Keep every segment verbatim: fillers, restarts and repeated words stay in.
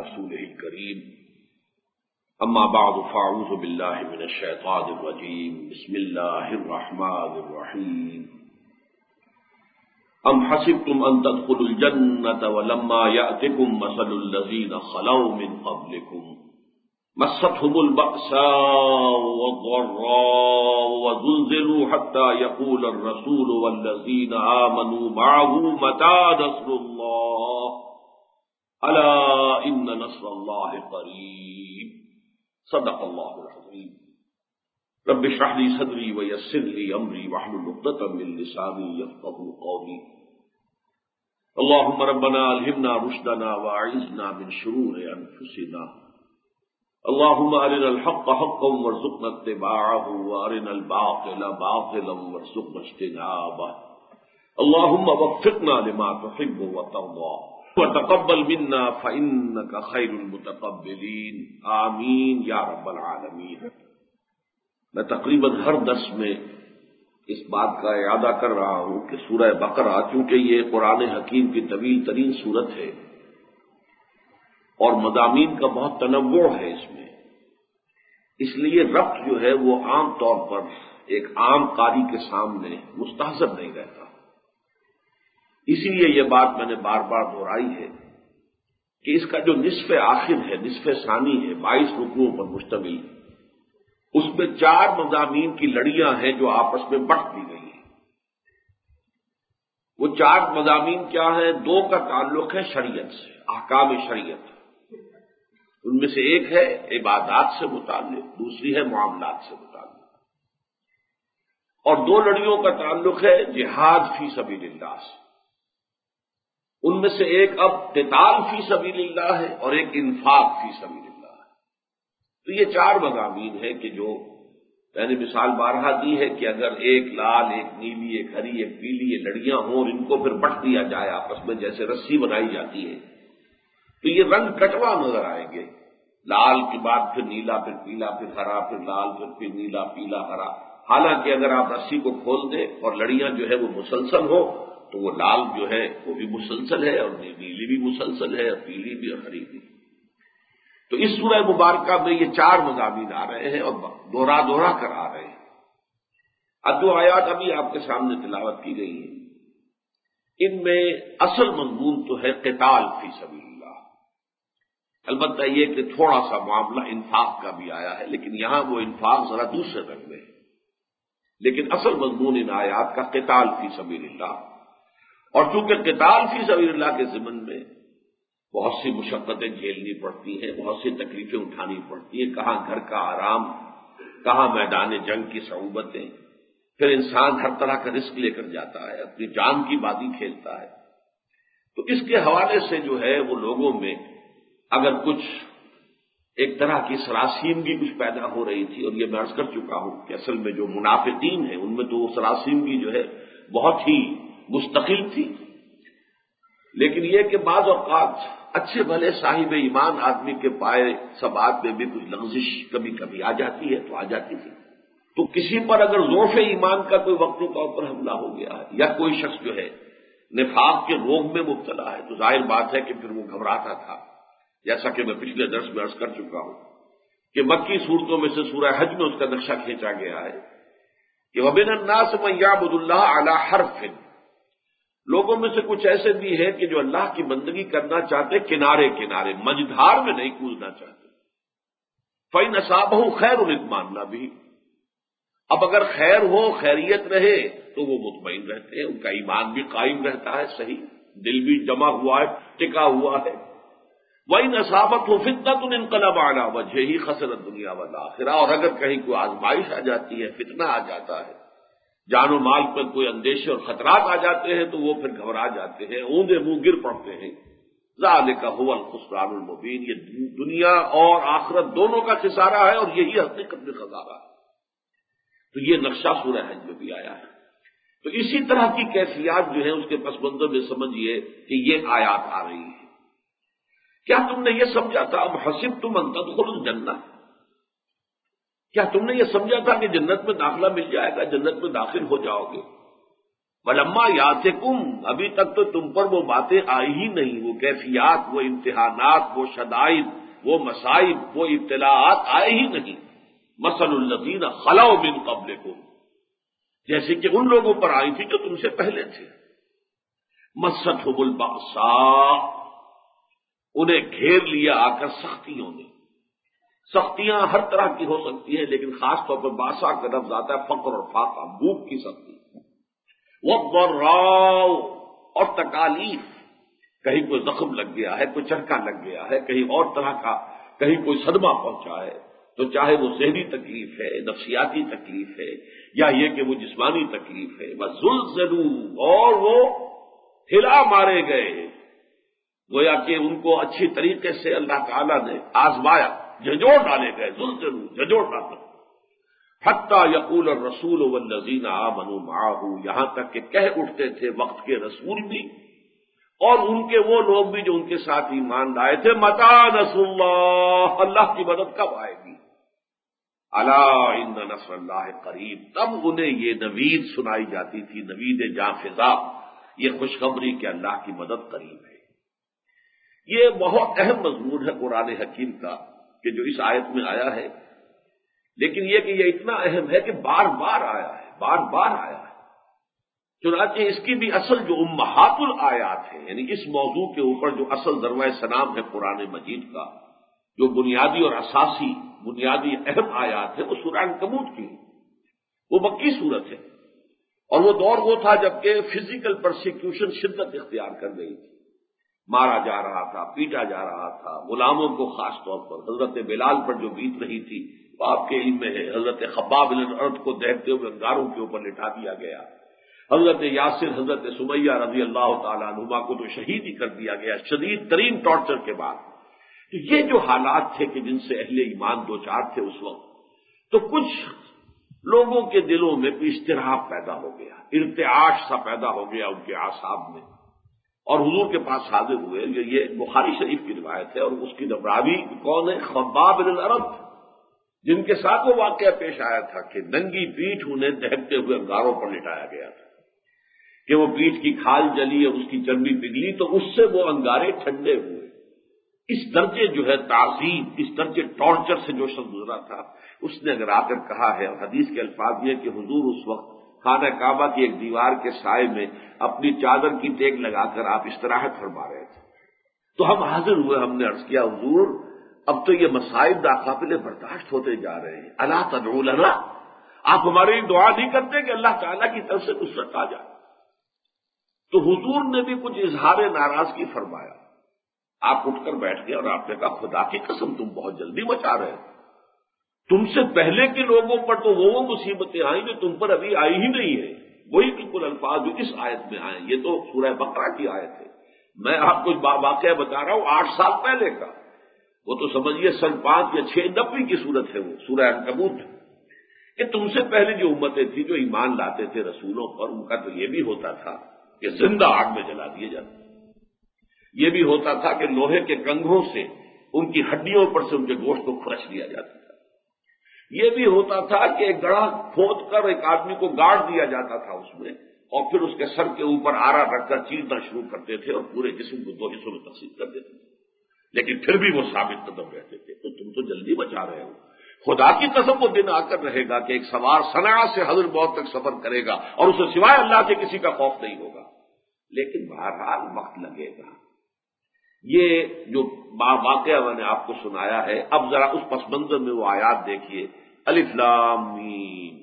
رسوله الكريم اما بعد فاعوذ بالله من الشيطان الرجيم بسم الله الرحمن الرحيم ام حسبتم ان تدخلوا الجنة ولما يأتكم مثل الذين خلوا من قبلكم مستهم البأساء والضراء وزلزلوا حتى يقول الرسول والذين آمنوا معه متى نصر الله ألا إن نصر الله قريب صدق الله العظيم رب اشرح لي صدري ويسر لي أمري واحلل عقدة من لساني يفقهوا قولي اللهم ربنا ألهمنا رشدنا وأعذنا من شرور أنفسنا اللهم أرنا الحق حقا وارزقنا اتباعه وأرنا الباطل باطلا وارزقنا اجتنابه اللهم وفقنا لما تحب وترضى وتقبل منا فإنك خير المتقبلين آمین یا رب العالمین۔ میں تقریباً ہر درس میں اس بات کا اعادہ کر رہا ہوں کہ سورہ بقرہ چونکہ یہ قرآن حکیم کی طویل ترین سورت ہے اور مضامین کا بہت تنوع ہے اس میں، اس لیے ربط جو ہے وہ عام طور پر ایک عام قاری کے سامنے مستحضر نہیں رہتا۔ اسی لیے یہ بات میں نے بار بار دہرائی ہے کہ اس کا جو نصف آخر ہے، نصف ثانی ہے، بائیس رکوعوں پر مشتمل، اس میں چار مضامین کی لڑیاں ہیں جو آپس میں بٹ دی گئی ہیں۔ وہ چار مضامین کیا ہیں؟ دو کا تعلق ہے شریعت سے، احکام شریعت، ان میں سے ایک ہے عبادات سے متعلق، دوسری ہے معاملات سے متعلق، اور دو لڑیوں کا تعلق ہے جہاد فی سبیل اللہ سے۔ ان میں سے ایک اب قتال فی سبیل اللہ ہے اور ایک انفاق فی سبیل اللہ ہے۔ تو یہ چار مضامین ہیں کہ جو میں نے مثال بارہا دی ہے کہ اگر ایک لال، ایک نیلی، ایک ہری، ایک پیلی یہ لڑیاں ہوں اور ان کو پھر بٹ دیا جائے آپس میں جیسے رسی بنائی جاتی ہے تو یہ رنگ کٹوا نظر آئیں گے، لال کے بعد پھر نیلا، پھر پیلا، پھر ہرا، پھر لال، پھر پھر نیلا، پیلا، ہرا۔ حالانکہ اگر آپ رسی کو کھول دیں اور لڑیاں جو ہے وہ مسلسل ہو تو وہ لال جو ہے وہ بھی مسلسل ہے اور نیلی بھی مسلسل ہے اور پیلی بھی اور ہری بھی۔ تو اس سورہ مبارکہ میں یہ چار مضامین آ رہے ہیں اور دوہرا دوہرا کر آ رہے ہیں۔ اب جو آیات ابھی آپ کے سامنے تلاوت کی گئی ہیں ان میں اصل مضمون تو ہے قتال فی سبیل اللہ، البتہ یہ کہ تھوڑا سا معاملہ انفاق کا بھی آیا ہے، لیکن یہاں وہ انفاق ذرا دوسرے رنگ میں ہے، لیکن اصل مضمون ان آیات کا قتال فی سبیل اللہ۔ اور چونکہ قتال فی سبیل اللہ کے ضمن میں بہت سی مشقتیں جھیلنی پڑتی ہیں، بہت سی تکلیفیں اٹھانی پڑتی ہیں، کہاں گھر کا آرام، کہاں میدان جنگ کی صعوبتیں، پھر انسان ہر طرح کا رسک لے کر جاتا ہے، اپنی جان کی بازی کھیلتا ہے۔ تو اس کے حوالے سے جو ہے وہ لوگوں میں اگر کچھ ایک طرح کی سراسیمگی کچھ پیدا ہو رہی تھی، اور یہ میں عرض کر چکا ہوں کہ اصل میں جو منافقین ہیں ان میں تو وہ سراسیمگی جو ہے بہت ہی مستقل تھی، لیکن یہ کہ بعض اوقات اچھے بھلے صاحب ایمان آدمی کے پائے سبات میں بھی کچھ لغزش کبھی کبھی آ جاتی ہے تو آ جاتی تھی۔ تو کسی پر اگر ضعف ایمان کا کوئی وقتی طور پر حملہ ہو گیا ہے یا کوئی شخص جو ہے نفاق کے روگ میں مبتلا ہے تو ظاہر بات ہے کہ پھر وہ گھبراتا تھا، جیسا کہ میں پچھلے درس میں عرض کر چکا ہوں کہ مکی صورتوں میں سے سورہ حج میں اس کا نقشہ کھینچا گیا ہے کہ وَمِنَ النَّاسِ مَن يَعْبُدُ اللَّهَ عَلَى حَرْفٍ، لوگوں میں سے کچھ ایسے بھی ہیں کہ جو اللہ کی بندگی کرنا چاہتے کنارے کنارے، مجدھار میں نہیں کودنا چاہتے۔ فَإِنْ أَصَابَهُ خَيْرٌ اطْمَأَنَّ بِهِ، اب اگر خیر ہو، خیریت رہے تو وہ مطمئن رہتے ہیں، ان کا ایمان بھی قائم رہتا ہے، صحیح دل بھی جمع ہوا ہے، ٹکا ہوا ہے۔ وَإِنْ أَصَابَتْهُ فِتْنَةٌ انقلب عَلَى وَجْهِهِ خَسِرَ الدُّنْيَا وَالْآخِرَةَ، اور اگر کہیں کوئی آزمائش آ جاتی ہے، فتنہ آ جاتا ہے، جان و مال پر کوئی اندیشے اور خطرات آ جاتے ہیں تو وہ پھر گھبرا جاتے ہیں، اوندے منہ گر پڑتے ہیں۔ ذالک هو الخسران المبین، یہ دنیا اور آخرت دونوں کا خسارہ ہے اور یہی حقیقت میں خسارہ ہے۔ تو یہ نقشہ سورہ حج میں بھی آیا ہے۔ تو اسی طرح کی کیفیات جو ہے اس کے پس منظر میں سمجھیے کہ یہ آیات آ رہی ہیں۔ کیا تم نے یہ سمجھا تھا ام حسبتم ان تدخلوا الجنہ، کیا تم نے یہ سمجھا تھا کہ جنت میں داخلہ مل جائے گا، جنت میں داخل ہو جاؤ گے؟ ولما یاتکم، ابھی تک تو تم پر وہ باتیں آئی ہی نہیں، وہ کیفیات، وہ امتحانات، وہ شدائد، وہ مصائب، وہ ابتلاءات آئے ہی نہیں۔ مثل الذین خلوا من قبلکم، جیسے کہ ان لوگوں پر آئی تھی جو تم سے پہلے تھے۔ مستھم البأساء، انہیں گھیر لیا آ کر سختیوں نے۔ سختیاں ہر طرح کی ہو سکتی ہیں، لیکن خاص طور پر باسا کا لفظ آتا ہے فقر اور فاقہ، بھوک کی سختی۔ والضراء، اور تکالیف، کہیں کوئی زخم لگ گیا ہے، کوئی چرکا لگ گیا ہے، کہیں اور طرح کا، کہیں کوئی صدمہ پہنچا ہے، تو چاہے وہ ذہنی تکلیف ہے، نفسیاتی تکلیف ہے، یا یہ کہ وہ جسمانی تکلیف ہے۔ وزلزلوا، اور وہ ہلا مارے گئے، گویا کہ ان کو اچھی طریقے سے اللہ تعالیٰ نے آزمایا، جھنجھوڑ ڈالے گئے، زلزلوا، جھنجھوڑ ڈالے، حتیٰ یقول الرسول والذین آمنوا معہ، یہاں تک کہ کہہ اٹھتے تھے وقت کے رسول بھی اور ان کے وہ لوگ بھی جو ان کے ساتھ ایمان لائے تھے، متی نصر اللہ، اللہ کی مدد کب آئے گی؟ الا ان نصر اللہ قریب، تب انہیں یہ نوید سنائی جاتی تھی، نوید جاں فضا، یہ خوشخبری کہ اللہ کی مدد قریب ہے۔ یہ بہت اہم مضمون ہے قرآن حکیم کا کہ جو اس آیت میں آیا ہے، لیکن یہ کہ یہ اتنا اہم ہے کہ بار بار آیا ہے، بار بار آیا ہے۔ چنانچہ اس کی بھی اصل جو امہات الآیات ہے، یعنی اس موضوع کے اوپر جو اصل ذروۂ سنام ہے قرآن مجید کا، جو بنیادی اور اساسی بنیادی اہم آیات ہے، وہ سورہ عنکبوت کی، وہ مکی صورت ہے، اور وہ دور وہ تھا جبکہ فزیکل پرسیکیوشن شدت اختیار کر گئی تھی، مارا جا رہا تھا، پیٹا جا رہا تھا، غلاموں کو خاص طور پر حضرت بلال پر جو بیت رہی تھی وہ آپ کے علم میں ہے، حضرت خباب بن الارض کو دہتے ہوئے انگاروں کے اوپر لٹا دیا گیا، حضرت یاسر، حضرت سمیہ رضی اللہ تعالیٰ عنہما کو تو شہید ہی کر دیا گیا شدید ترین ٹارچر کے بعد۔ تو یہ جو حالات تھے کہ جن سے اہل ایمان دو چار تھے اس وقت، تو کچھ لوگوں کے دلوں میں بھی اضطراب پیدا ہو گیا، ارتعاش سا پیدا ہو گیا ان کے اعصاب میں، اور حضور کے پاس حاضر ہوئے۔ یہ بخاری شریف کی روایت ہے، اور اس کی راوی کون ہے؟ خباب بن الارض، جن کے ساتھ وہ واقعہ پیش آیا تھا کہ ننگی پیٹھ انہیں دہتے ہوئے انگاروں پر لٹایا گیا تھا، کہ وہ پیٹھ کی کھال جلی اور اس کی چربی پگھلی تو اس سے وہ انگارے ٹھنڈے ہوئے۔ اس درجے جو ہے تعذیب، اس درجے ٹارچر سے جو شخص گزرا تھا، اس نے اگر آ کر کہا ہے، اور حدیث کے الفاظ یہ کہ حضور اس وقت خانہ کعبہ کی ایک دیوار کے سائے میں اپنی چادر کی ٹیک لگا کر آپ استراحت فرما رہے تھے، تو ہم حاضر ہوئے، ہم نے عرض کیا حضور اب تو یہ مصائب ناقابل برداشت ہوتے جا رہے ہیں، الا تدعو لنا، آپ ہماری دعا نہیں کرتے کہ اللہ تعالیٰ کی طرف سے نصرت آ جائے؟ تو حضور نے بھی کچھ اظہار ناراضگی فرمایا، آپ اٹھ کر بیٹھ گئے اور آپ نے کہا خدا کی قسم تم بہت جلدی مچا رہے ہیں، تم سے پہلے کے لوگوں پر تو وہ وہ مصیبتیں آئیں جو تم پر ابھی آئی ہی نہیں ہے، وہی بالکل الفاظ جو اس آیت میں آئے، یہ تو سورہ بقرہ کی آیت ہے، میں آپ کو واقعہ بتا رہا ہوں آٹھ سال پہلے کا، وہ تو سمجھیے سن پانچ یا چھ نبی کی صورت ہے، وہ سورہ عنکبوت، کہ تم سے پہلے جو امتیں تھیں جو ایمان لاتے تھے رسولوں پر، ان کا تو یہ بھی ہوتا تھا کہ زندہ آگ میں جلا دیے جاتے، یہ بھی ہوتا تھا کہ لوہے کے کنگھوں سے ان کی ہڈیوں پر سے ان کے گوشت کو کھرچ دیا جاتا تھا، یہ بھی ہوتا تھا کہ ایک گڑھا کھود کر ایک آدمی کو گاڑ دیا جاتا تھا اس میں، اور پھر اس کے سر کے اوپر آرا رکھ کر چیرنا شروع کرتے تھے اور پورے جسم کو دو حصوں میں تقسیم کر دیتے تھے، لیکن پھر بھی وہ ثابت قدم رہتے تھے۔ تو تم تو جلدی بچا رہے ہو، خدا کی قسم وہ دن آ کر رہے گا کہ ایک سوار صنعا سے حضر موت تک سفر کرے گا اور اسے سوائے اللہ کے کسی کا خوف نہیں ہوگا، لیکن بہرحال وقت لگے گا۔ یہ جو واقعہ میں نے آپ کو سنایا ہے، اب ذرا اس پس منظر میں وہ آیات دیکھیے، الف لام میم،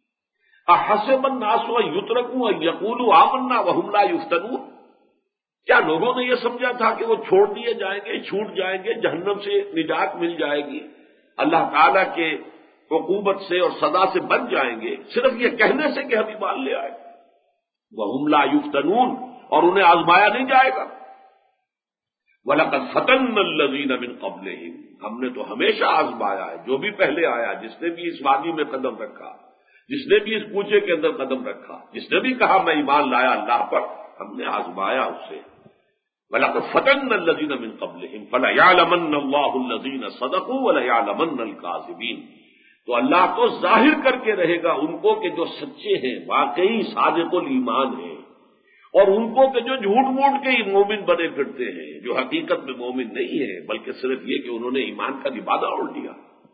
احسب الناس ان یترکوا ان یقولوا آمنا وهم لا یفتنون، کیا لوگوں نے یہ سمجھا تھا کہ وہ چھوڑ دیے جائیں گے، چھوٹ جائیں گے، جہنم سے نجات مل جائے گی، اللہ تعالیٰ کے عقوبت سے اور سزا سے بچ جائیں گے صرف یہ کہنے سے کہ ہم ایمان لے آئے؟ وهم لا یفتنون، اور انہیں آزمایا نہیں جائے گا۔ وَلَقَدْ فَتَنَّا الَّذِينَ مِن قَبْلِهِمْ، ہم نے تو ہمیشہ آزمایا ہے جو بھی پہلے آیا، جس نے بھی اس وادی میں قدم رکھا، جس نے بھی اس کوچے کے اندر قدم رکھا، جس نے بھی کہا میں ایمان لایا اللہ پر، ہم نے آزمایا اسے۔ وَلَقَدْ فَتَنَّا الَّذِينَ مِن قَبْلِهِمْ فَلَيَعْلَمَنَّ اللَّهُ الَّذِينَ صَدَقُوا وَلَيَعْلَمَنَّ الْكَاذِبِينَ، تو اللہ تو ظاہر کر کے رہے گا ان کو کہ جو سچے ہیں، واقعی صادق الایمان ہیں، اور ان کو کہ جو جھوٹ موٹ کے ہی مومن بنے پھرتے ہیں، جو حقیقت میں مومن نہیں ہے بلکہ صرف یہ کہ انہوں نے ایمان کا لبادہ اوڑھ لیا۔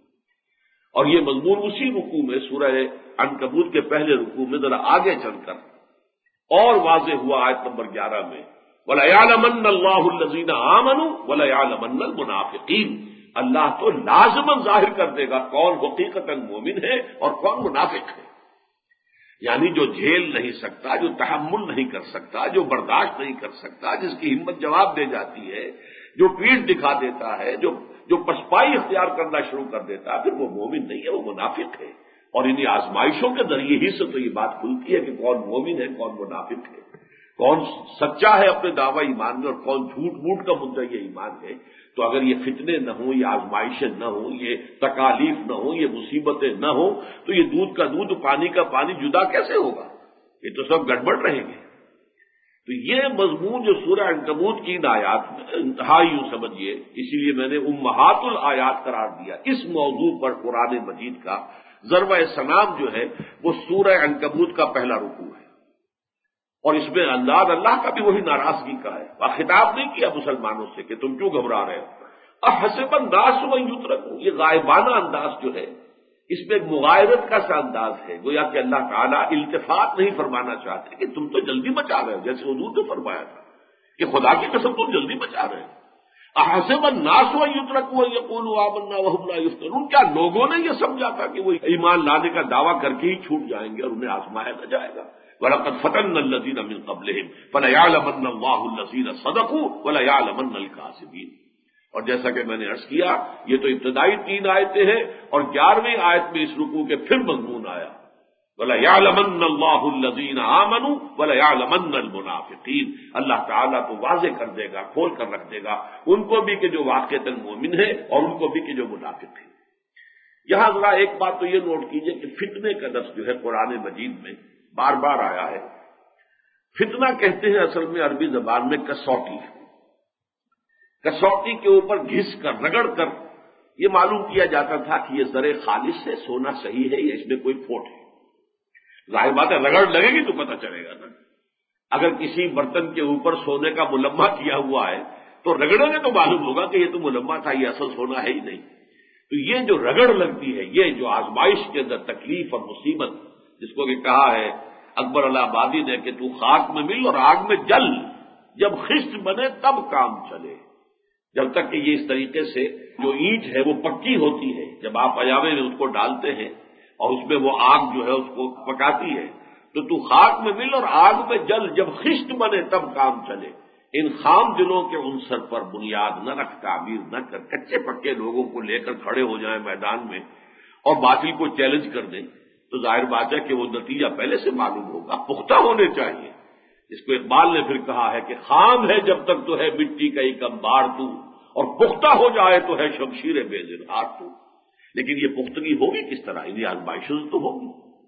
اور یہ مضمون اسی رکوع میں سورہ عنکبوت کے پہلے رکوع میں ذرا آگے چل کر اور واضح ہوا آیت نمبر گیارہ میں، وَلَيَعْلَمَنَّ اللَّهُ الَّذِينَ آمَنُوا وَلَيَعْلَمَنَّ الْمُنَافِقِينَ، اللہ تو لازماً ظاہر کر دے گا کون حقیقتاً مومن ہے اور کون منافق ہے۔ یعنی جو جھیل نہیں سکتا، جو تحمل نہیں کر سکتا، جو برداشت نہیں کر سکتا، جس کی ہمت جواب دے جاتی ہے، جو پیٹھ دکھا دیتا ہے، جو جو پسپائی اختیار کرنا شروع کر دیتا ہے، پھر وہ مومن نہیں ہے، وہ منافق ہے۔ اور انہیں آزمائشوں کے ذریعے ہی سے تو یہ بات کھلتی ہے کہ کون مومن ہے، کون منافق ہے، کون سچا ہے اپنے دعوی ایمان میں اور کون جھوٹ موٹ کا مدعی ایمان ہے۔ تو اگر یہ فتنے نہ ہوں، یہ آزمائشیں نہ ہوں، یہ تکالیف نہ ہوں، یہ مصیبتیں نہ ہوں، تو یہ دودھ کا دودھ پانی کا پانی جدا کیسے ہوگا؟ یہ تو سب گڑبڑ رہیں گے۔ تو یہ مضمون جو سورہ عنکبوت کی ان آیات میں انتہائی یوں سمجھیے، اسی لیے میں نے امہات الآیات قرار دیا اس موضوع پر قرآن مجید کا ضرب سلام جو ہے وہ سورہ عنکبوت کا پہلا رکوع ہے، اور اس میں انداز اللہ کا بھی وہی ناراضگی کا ہے۔ اور خطاب نہیں کیا مسلمانوں سے کہ تم کیوں گھبرا رہے ہو، احسب الناس ان یترکوا، یہ غائبانہ انداز جو ہے اس میں ایک مغایرت کا سا انداز ہے، گویا کہ اللہ تعالیٰ التفات نہیں فرمانا چاہتے کہ تم تو جلدی مچا رہے ہو، جیسے حضور نے فرمایا تھا کہ خدا کی قسم تم جلدی مچا رہے ہو۔ احسب الناس ان یترکوا ان یقولوا آمنا وهم لا یفتنون، کیا لوگوں نے یہ سمجھا تھا کہ وہ ایمان لانے کا دعویٰ کر کے ہی چھوٹ جائیں گے اور انہیں آزمایا نہ جائے گا؟ وَلَقَدْ فَتَنَّا الَّذِينَ مِن قَبْلِهِمْ فَلَيَعْلَمَنَّ اللَّهُ الَّذِينَ صَدَقُوا وَلَيَعْلَمَنَّ الْكَاذِبِينَ۔ اور جیسا کہ میں نے عرض کیا، یہ تو ابتدائی تین آیتیں ہیں، اور گیارہویں آیت میں اس رکوع کے پھر مضمون آیا، وَلَيَعْلَمَنَّ اللَّهُ الَّذِينَ آمَنُوا وَلَيَعْلَمَنَّ الْمُنَافِقِينَ، اللہ تعالیٰ تو واضح کر دے گا، کھول کر رکھ دے گا ان کو بھی کہ جو واقعتاً مومن ہے اور ان کو بھی کہ جو منافق ہے۔ یہاں ذرا ایک بات تو یہ نوٹ کیجئے کہ فتنے کا لفظ جو ہے قرآن مجید میں بار بار آیا ہے۔ فتنہ کہتے ہیں اصل میں عربی زبان میں کسوٹی، کسوٹی کے اوپر گھس کر رگڑ کر یہ معلوم کیا جاتا تھا کہ یہ زر خالص ہے، سونا صحیح ہے یا اس میں کوئی پھوٹ ہے۔ ظاہر بات ہے رگڑ لگے گی تو پتہ چلے گا نا۔ اگر کسی برتن کے اوپر سونے کا ملمہ کیا ہوا ہے تو رگڑیں گے تو معلوم ہوگا کہ یہ تو ملمہ تھا، یہ اصل سونا ہے ہی نہیں۔ تو یہ جو رگڑ لگتی ہے، یہ جو آزمائش کے اندر تکلیف اور مصیبت، جس کو کہ کہا ہے اکبر الہ آبادی نے کہ تو خاک میں مل اور آگ میں جل، جب خشت بنے تب کام چلے۔ جب تک کہ یہ اس طریقے سے جو اینٹ ہے وہ پکی ہوتی ہے، جب آپ ایاوے میں اس کو ڈالتے ہیں اور اس میں وہ آگ جو ہے اس کو پکاتی ہے، تو تو خاک میں مل اور آگ میں جل، جب خشت بنے تب کام چلے۔ ان خام دلوں کے عنصر پر بنیاد نہ رکھ، تعمیر نہ کر، کچے پکے لوگوں کو لے کر کھڑے ہو جائیں میدان میں اور باطل کو چیلنج کر دیں، تو ظاہر بات ہے کہ وہ نتیجہ پہلے سے معلوم ہوگا۔ پختہ ہونے چاہیے۔ اس کو اقبال نے پھر کہا ہے کہ خام ہے جب تک تو ہے مٹی کا ایک انبار تو، اور پختہ ہو جائے تو ہے شمشیر بے زنہار تو۔ لیکن یہ پختگی ہوگی کس طرح؟ انہیں آزمائشوں سے تو ہوگی۔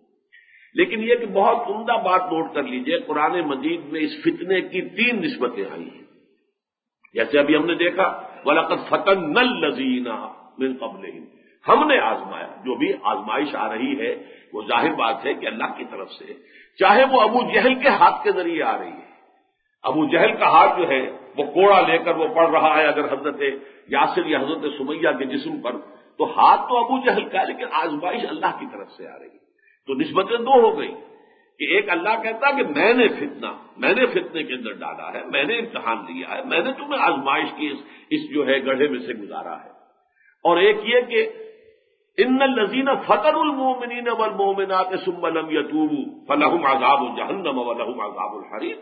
لیکن یہ کہ بہت عمدہ بات نوٹ کر لیجئے، قرآن مجید میں اس فتنے کی تین نسبتیں آئی ہیں۔ جیسے ابھی ہم نے دیکھا وَلَقَدْ فَتَنَّا الَّذِينَ مِن قَبْلِهِمْ، ہم نے آزمایا۔ جو بھی آزمائش آ رہی ہے وہ ظاہر بات ہے کہ اللہ کی طرف سے، چاہے وہ ابو جہل کے ہاتھ کے ذریعے آ رہی ہے۔ ابو جہل کا ہاتھ جو ہے وہ کوڑا لے کر وہ پڑ رہا ہے اگر حضرت یاسر یا حضرت سمیہ کے جسم پر، تو ہاتھ تو ابو جہل کا ہے، لیکن آزمائش اللہ کی طرف سے آ رہی ہے۔ تو نسبتیں دو ہو گئی کہ ایک اللہ کہتا کہ میں نے فتنہ میں نے فتنے کے اندر ڈالا ہے، میں نے امتحان لیا ہے، میں نے تمہیں آزمائش کی اس, اس جو ہے گڑھے میں سے گزارا ہے۔ اور ایک یہ کہ ان الذین فتنوا المؤمنین والمؤمنات ثم لم یتوبوا فلہم عذاب جہنم ولہم عذاب الحریق۔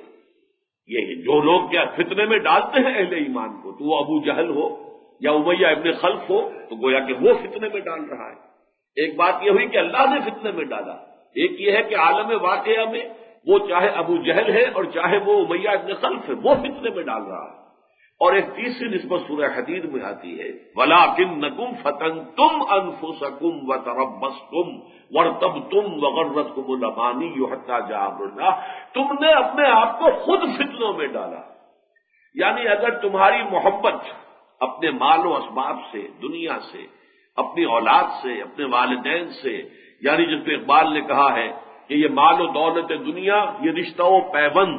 یہ جو لوگ کیا فتنے میں ڈالتے ہیں اہل ایمان کو، تو وہ ابو جہل ہو یا امیہ ابن خلف ہو، تو گویا کہ وہ فتنے میں ڈال رہا ہے۔ ایک بات یہ ہوئی کہ اللہ نے فتنے میں ڈالا، ایک یہ ہے کہ عالم واقعہ میں وہ چاہے ابو جہل ہے اور چاہے وہ امیہ ابن خلف ہے، وہ فتنے میں ڈال رہا ہے۔ اور ایک تیسری نسبت سورہ حدید میں آتی ہے وَلَٰكِنَّكُمْ فَتَنْتُمْ أَنفُسَكُمْ وَتَرَبَّصْتُمْ وَارْتَبْتُمْ وَغَرَّتْكُمُ الْأَمَانِيُّ حَتَّىٰ جَاءَ أَمْرُ اللَّهِ، تم نے اپنے آپ کو خود فتنوں میں ڈالا۔ یعنی اگر تمہاری محبت اپنے مال و اسباب سے، دنیا سے، اپنی اولاد سے، اپنے والدین سے، یعنی جس پہ اقبال نے کہا ہے کہ یہ مال و دولت دنیا یہ رشتہ و پیوند،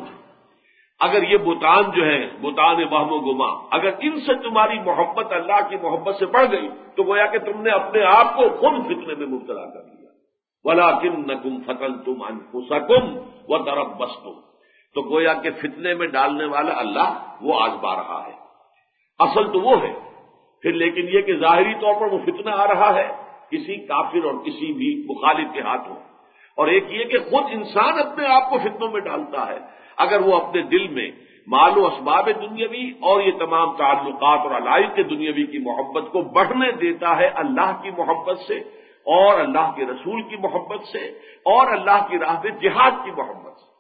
اگر یہ بتان جو ہے بتان وہم و گما، اگر ان سے تمہاری محبت اللہ کی محبت سے بڑھ گئی تو گویا کہ تم نے اپنے آپ کو خود فتنے میں مبتلا کر لیا۔ وَلَٰكِنَّكُمْ فَتَنْتُمْ أَنفُسَكُمْ وَتَرَبَّصْتُمْ، تو گویا کہ فتنے میں ڈالنے والا اللہ وہ آزما رہا ہے، اصل تو وہ ہے۔ پھر لیکن یہ کہ ظاہری طور پر وہ فتنہ آ رہا ہے کسی کافر اور کسی بھی مخالف کے ہاتھوں، اور ایک یہ کہ خود انسان اپنے آپ کو فتنوں میں ڈالتا ہے اگر وہ اپنے دل میں مال و اسباب دنیاوی اور یہ تمام تعلقات اور علائق دنیاوی کی محبت کو بڑھنے دیتا ہے اللہ کی محبت سے اور اللہ کے رسول کی محبت سے اور اللہ کی راہ میں جہاد کی محبت سے۔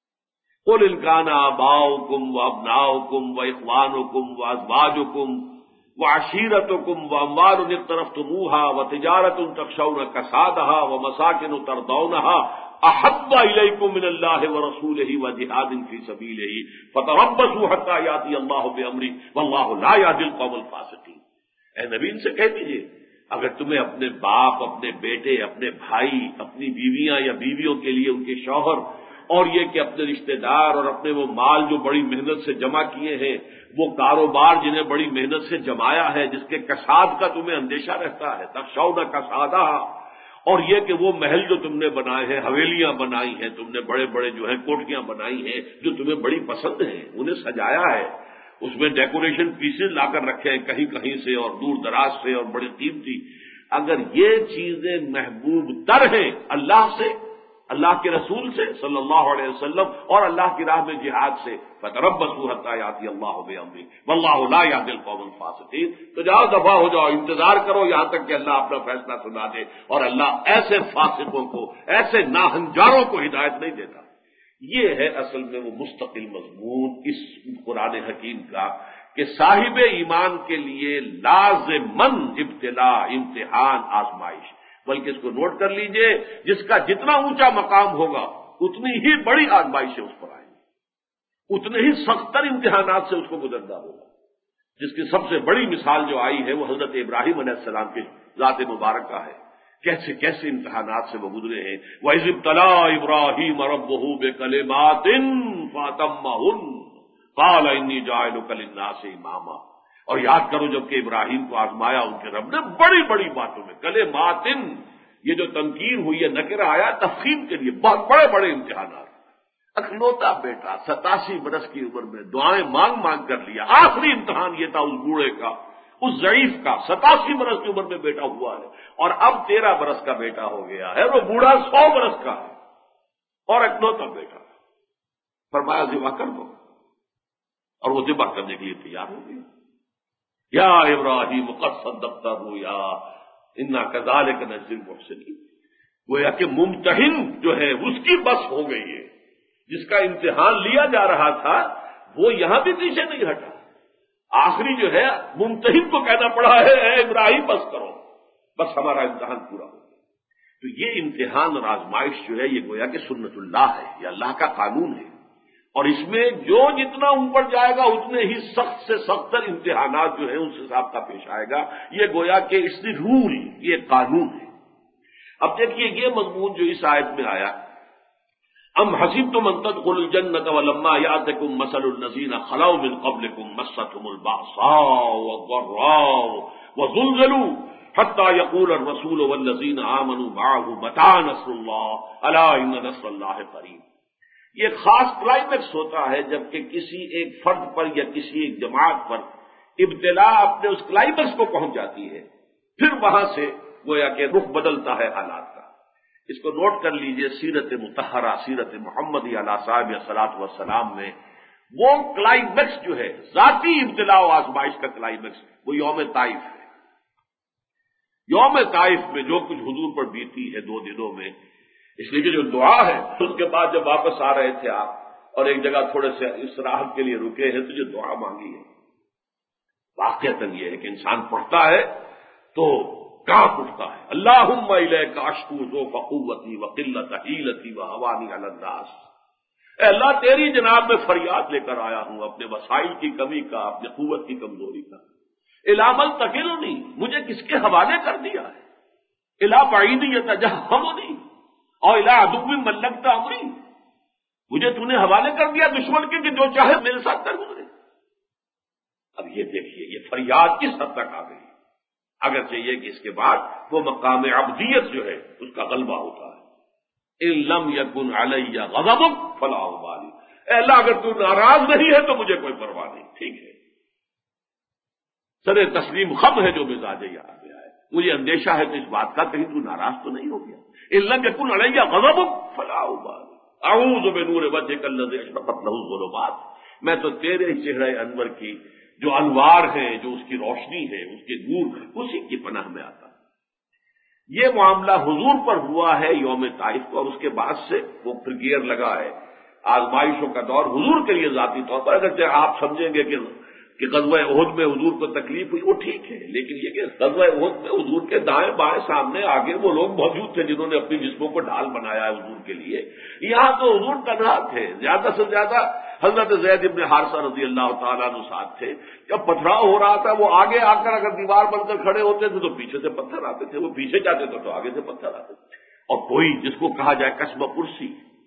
قُلْ إِنْ كَانَ آبَاؤُكُمْ وَأَبْنَاؤُكُمْ وَإِخْوَانُكُمْ وَأَزْوَاجُكُمْ وَعَشِيرَتُكُمْ وَأَمْوَالٌ اقْتَرَفْتُمُوهَا وَتِجَارَةٌ تَخْشَوْنَ كَسَادَهَا وَمَسَاكِنُ تَرْضَوْنَهَا أَحَبَّ إِلَيْكُم مِّنَ اللَّهِ وَرَسُولِهِ وَجِهَادٍ فِي سَبِيلِهِ فَتَرَبَّصُوا حَتَّىٰ يَأْتِيَ اللَّهُ بِأَمْرِهِ وَاللَّهُ لَا يَهْدِي الْقَوْمَ الْفَاسِقِينَ۔ اے نبی ان سے کہہ دیجیے اگر تمہیں اپنے باپ، اپنے بیٹے، اپنے بھائی، اپنی بیویاں یا بیویوں کے لیے ان کے شوہر، اور یہ کہ اپنے رشتہ دار اور اپنے وہ مال جو بڑی محنت سے جمع کیے ہیں، وہ کاروبار جنہیں بڑی محنت سے جمایا ہے، جس کے کساد کا تمہیں اندیشہ رہتا ہے، تخشون کسادہ، اور یہ کہ وہ محل جو تم نے بنائے ہیں، حویلیاں بنائی ہیں تم نے، بڑے بڑے جو ہیں کوٹیاں بنائی ہیں جو تمہیں بڑی پسند ہیں، انہیں سجایا ہے، اس میں ڈیکوریشن پیسز لا کر رکھے ہیں کہیں کہیں سے اور دور دراز سے اور بڑی قیمتی، اگر یہ چیزیں محبوب تر ہیں اللہ سے، اللہ کے رسول سے صلی اللہ علیہ وسلم اور اللہ کی راہ میں جہاد سے، فَتَرَبَّصُوا حَتَّىٰ يَأْتِيَ اللَّهُ بِأَمْرِهِ وَاللَّهُ لَا يَهْدِي الْقَوْمَ الْفَاسِقِينَ۔ تو جاؤ دفع ہو جاؤ، انتظار کرو یہاں تک کہ اللہ اپنا فیصلہ سنا دے، اور اللہ ایسے فاسقوں کو، ایسے ناہنجاروں کو ہدایت نہیں دیتا۔ یہ ہے اصل میں وہ مستقل مضمون اس قرآن حکیم کا کہ صاحب ایمان کے لیے لازماً ابتلا، امتحان، آزمائش، بلکہ اس کو نوٹ کر لیجئے، جس کا جتنا اونچا مقام ہوگا اتنی ہی بڑی آزمائشیں اس پر آئیں گی، اتنے ہی سختر امتحانات سے اس کو گزرنا ہوگا۔ جس کی سب سے بڑی مثال جو آئی ہے وہ حضرت ابراہیم علیہ السلام کے ذات مبارک کا ہے، کیسے کیسے امتحانات سے وہ گزرے ہیں۔ وَإِذِ ابْتَلَىٰ إِبْرَاهِيمَ رَبُّهُ بِكَلِمَاتٍ فَأَتَمَّهُنَّ قَالَ إِنِّي جَاعِلُكَ لِلنَّاسِ إِمَامًا، اور یاد کرو جب کہ ابراہیم کو آزمایا ان کے رب نے بڑی بڑی باتوں میں، کلماتن، یہ جو تنکیر ہوئی ہے نکرہ آیا تفخیم کے لیے، بہت بڑے بڑے امتحانات۔ اکلوتا بیٹا ستاسی برس کی عمر میں دعائیں مانگ مانگ کر لیا، آخری امتحان یہ تھا اس بوڑھے کا، اس ضعیف کا، ستاسی برس کی عمر میں بیٹا ہوا ہے، اور اب تیرہ برس کا بیٹا ہو گیا ہے، وہ بوڑھا سو برس کا ہے اور اکلوتا بیٹا، فرمایا ذبح کر دو، اور وہ ذبح کرنے کے لیے تیار ہو گیا۔ یا ابراہیم قد صدقت الرؤیا انا کذالک نجزی المحسنین، گویا کہ ممتحن جو ہے اس کی بس ہو گئی ہے، جس کا امتحان لیا جا رہا تھا وہ یہاں بھی پیچھے نہیں ہٹا، آخری جو ہے ممتحن کو کہنا پڑا ہے اے ابراہیم بس کرو، بس ہمارا امتحان پورا ہو گیا۔ تو یہ امتحان اور آزمائش جو ہے یہ گویا کہ سنت اللہ ہے، یہ اللہ کا قانون ہے، اور اس میں جو جتنا اوپر جائے گا اتنے ہی سخت سے سختر امتحانات جو ہیں اس حساب کا پیش آئے گا، یہ گویا کہ اس نے رول، یہ قانون ہے۔ اب دیکھیے یہ مضمون جو اس آیت میں آیا، ام حسبتم ان تدخلوا الجنة ولما يأتكم مثل الذين خلوا من قبلكم مستهم البأساء والضراء وزلزلوا حتى يقول الرسول والذين آمنوا معه متى نصر الله ألا إن نصر الله قريب۔ یہ خاص کلائمیکس ہوتا ہے جب کہ کسی ایک فرد پر یا کسی ایک جماعت پر ابتلا اپنے اس کلائمیکس کو پہنچ جاتی ہے، پھر وہاں سے گویا کہ رخ بدلتا ہے حالات کا۔ اس کو نوٹ کر لیجئے، سیرت مطہرہ، سیرت محمدی علیہ صاحب صلاۃ والسلام میں وہ کلائمیکس جو ہے ذاتی ابتلا و آزمائش کا کلائمیکس وہ یوم طائف ہے۔ یوم طائف میں جو کچھ حضور پر بیتی ہے دو دنوں میں، اس لیے کہ جو دعا ہے اس کے بعد جب واپس آ رہے تھے آپ اور ایک جگہ تھوڑے سے استراحت کے لیے رکے ہیں تو جو دعا مانگی ہے، واقعتاً یہ ہے کہ انسان پڑھتا ہے تو کانپ اٹھتا ہے، اللہم الیک اشکو ضعف قوتی وقلت حیلتی وہوانی علی الناس، اے اللہ تیری جناب میں فریاد لے کر آیا ہوں اپنے وسائل کی کمی کا، اپنے قوت کی کمزوری کا، الامل تکلنی، مجھے کس کے حوالے کر دیا ہے، الا بعید یتجہمنی اور الا عدو ملکت امری، مجھے تو نے حوالے کر دیا دشمن کے کہ جو چاہے میرے ساتھ کر گزرے۔ اب یہ دیکھیے یہ فریاد کس حد تک آ گئی، اگر چاہیے کہ اس کے بعد وہ مقام عبدیت جو ہے اس کا غلبہ ہوتا ہے۔ ان لم یکن علی غضب فلا ابالی، اے اللہ اگر تو ناراض نہیں ہے تو مجھے کوئی پرواہ نہیں، ٹھیک ہے، سر تسلیم خم ہے جو مزاج یاد میں آئے، مجھے اندیشہ ہے تو اس بات کا کہیں تو ناراض تو نہیں ہو گیا۔ ان لم یکن علی غضب فلا ابالی اعوذ بنور وجهک الذی اشرقت له الظلمات، میں تو تیرے چہرے انور کی جو انوار ہیں، جو اس کی روشنی ہے، اس کے نور، اسی کی پناہ میں آتا ہے۔ یہ معاملہ حضور پر ہوا ہے یوم طائف کو، اور اس کے بعد سے وہ پھر گیئر لگا ہے آزمائشوں کا دور حضور کے لیے ذاتی طور پر۔ اگرچہ آپ سمجھیں گے کہ کہ غزوہ احد میں حضور کو تکلیف ہوئی، وہ ٹھیک ہے، لیکن یہ کہ غزوہ احد میں حضور کے دائیں بائیں سامنے آگے وہ لوگ موجود تھے جنہوں نے اپنی جسموں کو ڈھال بنایا ہے حضور کے لیے، یہاں تو حضور تنہا تھے، زیادہ سے زیادہ حضرت زید بن حارثہ رضی اللہ تعالیٰ عنہ ساتھ تھے۔ جب پتھراؤ ہو رہا تھا وہ آگے آ کر اگر دیوار بن کر کھڑے ہوتے تھے تو پیچھے سے پتھر آتے تھے، وہ پیچھے جاتے تھے تو آگے سے پتھر آتے تھے۔ اور کوئی جس کو کہا جائے قسم کرسی،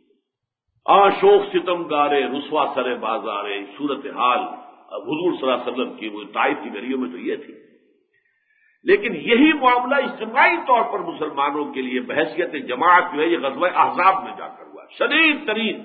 آشوق ستم گارے رسوا سرے بازارے، صورتحال حضور صلی اللہ علیہ وسلم کی وہ طائف کی گلیوں میں تو یہ تھی۔ لیکن یہی معاملہ اجتماعی طور پر مسلمانوں کے لیے بحیثیت جماعت جو ہے یہ غزوہ احزاب میں جا کر ہوا، شدید ترین،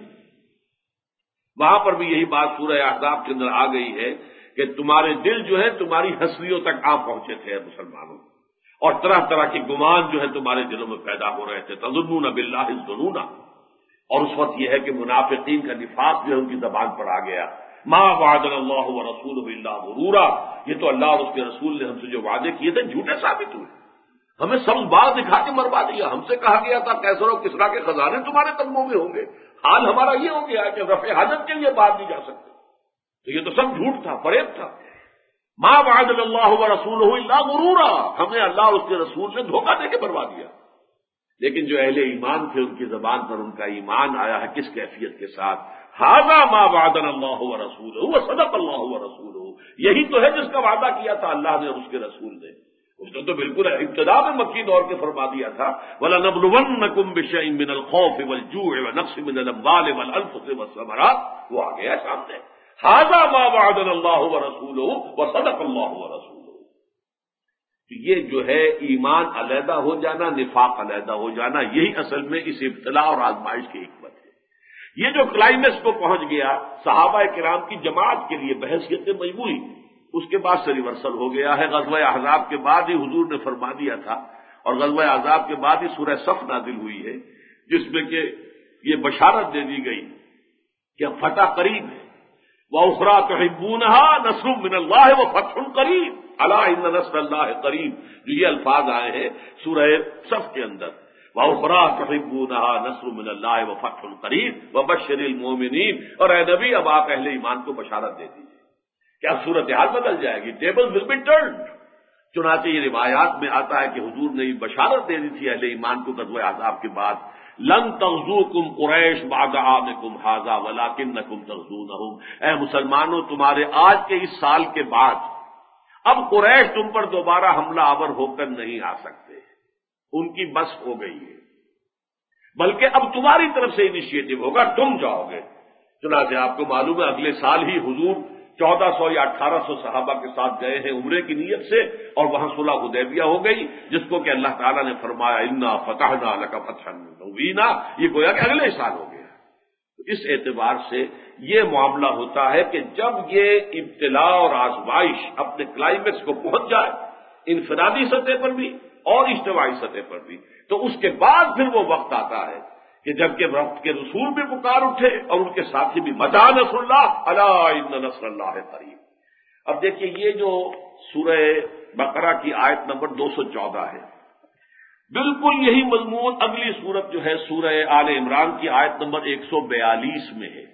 وہاں پر بھی یہی بات سورہ احزاب کے اندر آ گئی ہے کہ تمہارے دل جو ہے تمہاری حسریوں تک آ پہنچے تھے مسلمانوں، اور طرح طرح کے گمان جو ہے تمہارے دلوں میں پیدا ہو رہے تھے، تظنون باللہ الظنون، اور اس وقت یہ ہے کہ منافقین کا نفاق جو ہے ان کی زبان پر آ گیا، ما وعدنا اللہ ورسولہ الا غرورا، یہ تو اللہ اور اس کے رسول نے ہم سے جو وعدے کیے تھے جھوٹے ثابت ہوئے، ہمیں سب باغ دکھا کے مروا دیا، ہم سے کہا گیا تھا کیسر و کسریٰ کے خزانے تمہارے قدموں میں ہوں گے، حال ہمارا یہ ہو گیا کہ رفع حاجت کے لیے بات نہیں جا سکتے، تو یہ تو سب جھوٹ تھا، فریب تھا۔ ما وعدنا اللہ ورسولہ الا غرورا، ہمیں اللہ اور اس کے رسول نے دھوکہ دے کے مروا دیا۔ لیکن جو اہل ایمان تھے ان کی زبان پر ان کا ایمان آیا ہے کس کیفیت کے ساتھ، ھذا ما وعدنا اللہ ورسولہ وصدق اللہ ورسولہ، یہی تو ہے جس کا وعدہ کیا تھا اللہ نے اور اس کے رسول نے، اس نے تو بالکل ابتدا میں مکی دور کے فرما دیا تھا، وَلَنَبْلُوَنَّكُمْ بِشَيْءٍ مِّنَ الْخَوْفِ وَالْجُوعِ وَنَقْصٍ مِّنَ الْأَمْوَالِ وَالْأَنفُسِ وَالثَّمَرَاتِ، وہ آ گیا سامنے، ھذا ما وعدنا اللہ ورسولہ وصدق اللہ ورسولہ۔ یہ جو ہے ایمان علیحدہ ہو جانا، نفاق علیحدہ ہو جانا، یہی اصل میں اس ابتلاء اور آزمائش کی حکمت ہے۔ یہ جو کلائمیکس کو پہنچ گیا صحابہ کرام کی جماعت کے لیے بحیثیت مجموعی، اس کے بعد سے ریورسل ہو گیا ہے۔ غزوہ احزاب کے بعد ہی حضور نے فرما دیا تھا، اور غزوہ احزاب کے بعد ہی سورہ صف نازل ہوئی ہے، جس میں کہ یہ بشارت دے دی گئی کہ فتح قریب ہے، وَأُخْرَىٰ تُحِبُّونَهَا نَصْرٌ مِّنَ اللَّهِ وَفَتْحٌ قَرِيبٌ أَلَا إِنَّ نَصْرَ اللَّهِ قَرِيبٌ، جو یہ الفاظ آئے ہیں سورہ صف کے اندر، وَأُخْرَىٰ تُحِبُّونَهَا نَصْرٌ مِّنَ اللَّهِ وَفَتْحٌ قَرِيبٌ وَبَشِّرِ الْمُؤْمِنِينَ، اور اے نبی اب آپ اہل ایمان کو بشارت دے دیجیے کیا صورتحال بدل جائے گی، ٹیبل ول بی ٹرنڈ۔ چنانچہ یہ روایات میں آتا ہے کہ حضور نے یہ بشارت دے دی تھی اہل ایمان کو غزوہ احزاب کے بعد، لن تغزوکم قریش بعد عامکم ھذا ولکنکم تغزونہم، اے مسلمانوں تمہارے آج کے اس سال کے بعد اب قریش تم پر دوبارہ حملہ آور ہو کر نہیں آ سکتے، ان کی بس ہو گئی ہے، بلکہ اب تمہاری طرف سے انیشیٹو ہوگا، تم جاؤ گے۔ چنانچہ آپ کو معلوم ہے اگلے سال ہی حضور چودہ سو یا اٹھارہ سو صحابہ کے ساتھ گئے ہیں عمرے کی نیت سے، اور وہاں صلح حدیبیہ ہو گئی، جس کو کہ اللہ تعالیٰ نے فرمایا انا فتحنا لک فتحا مبینا، یہ گویا کہ اگلے سال ہو گیا۔ اس اعتبار سے یہ معاملہ ہوتا ہے کہ جب یہ ابتلاء اور آزمائش اپنے کلائمیکس کو پہنچ جائے، انفرادی سطح پر بھی اور اجتماعی سطح پر بھی، تو اس کے بعد پھر وہ وقت آتا ہے کہ جبکہ وقت کے رسول بھی پکار اٹھے اور ان کے ساتھی بھی، متى نصر اللہ الا ان نصر اللہ قریب۔ اب دیکھیے یہ جو سورہ بقرہ کی آیت نمبر دو سو چودہ ہے، بالکل یہی مضمون اگلی سورت جو ہے سورہ آل عمران کی آیت نمبر ایک سو بیالیس میں ہے،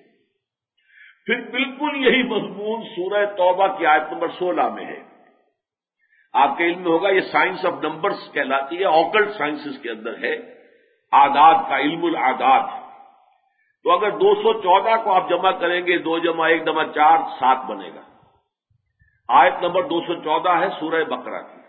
پھر بالکل یہی مضمون سورہ توبہ کی آیت نمبر سولہ میں ہے۔ آپ کے علم میں ہوگا یہ سائنس آف نمبرز کہلاتی ہے، آکلٹ سائنسز کے اندر ہے، اعداد کا علم الاعداد۔ تو اگر دو سو چودہ کو آپ جمع کریں گے، دو جمع ایک جمع چار، سات بنے گا، آیت نمبر دو سو چودہ ہے سورہ بقرہ کی،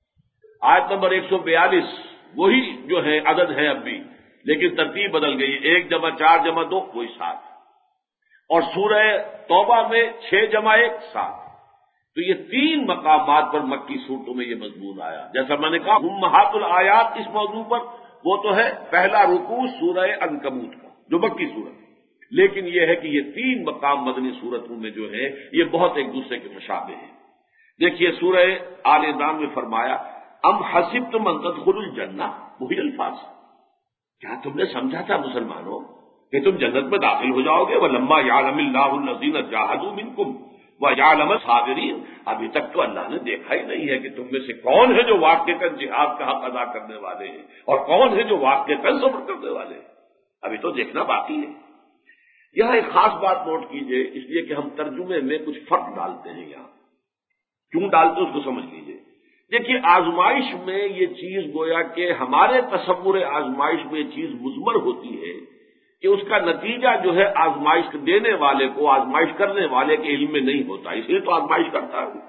آیت نمبر ایک سو بیالیس وہی جو ہے عدد ہے اب بھی، لیکن ترتیب بدل گئی، ایک جمع چار جمع دو وہی سات، اور سورہ توبہ میں چھ جمع ایک سات۔ تو یہ تین مقامات پر مکی صورتوں میں یہ مضمون آیا۔ جیسا میں نے کہا امہات الآیات اس موضوع پر وہ تو ہے پہلا رکوع سورہ عنکبوت کا جو مکی صورت ہے، لیکن یہ ہے کہ یہ تین مقام مدنی صورتوں میں جو ہے یہ بہت ایک دوسرے کے مشابہ ہیں۔ دیکھیے سورہ آل عمران میں فرمایا ام حسبتم ان تدخلوا الجنہ، وہی الفاظ، کیا تم نے سمجھا تھا مسلمانوں کہ تم جنت میں داخل ہو جاؤ گے؟ وَلَمَّا يَعْلَمِ اللَّهُ الَّذِينَ جَاهَدُوا مِنكُمْ وَيَعْلَمَ الصَّابِرِينَ، ابھی تک تو اللہ نے دیکھا ہی نہیں ہے کہ تم میں سے کون ہے جو واقعتاً جہاد کا حق ادا کرنے والے ہیں اور کون ہے جو واقعتاً صبر کرنے والے ہیں، ابھی تو دیکھنا باقی ہے۔ یہاں ایک خاص بات نوٹ کیجئے، اس لیے کہ ہم ترجمے میں کچھ فرق ڈالتے ہیں، یہاں کیوں ڈالتے اس کو سمجھ لیجئے۔ دیکھیے آزمائش میں یہ چیز گویا کہ ہمارے تصور آزمائش میں یہ چیز مضمر ہوتی ہے کہ اس کا نتیجہ جو ہے آزمائش دینے والے کو، آزمائش کرنے والے کے علم میں نہیں ہوتا، اس لیے تو آزمائش کرتا ہے۔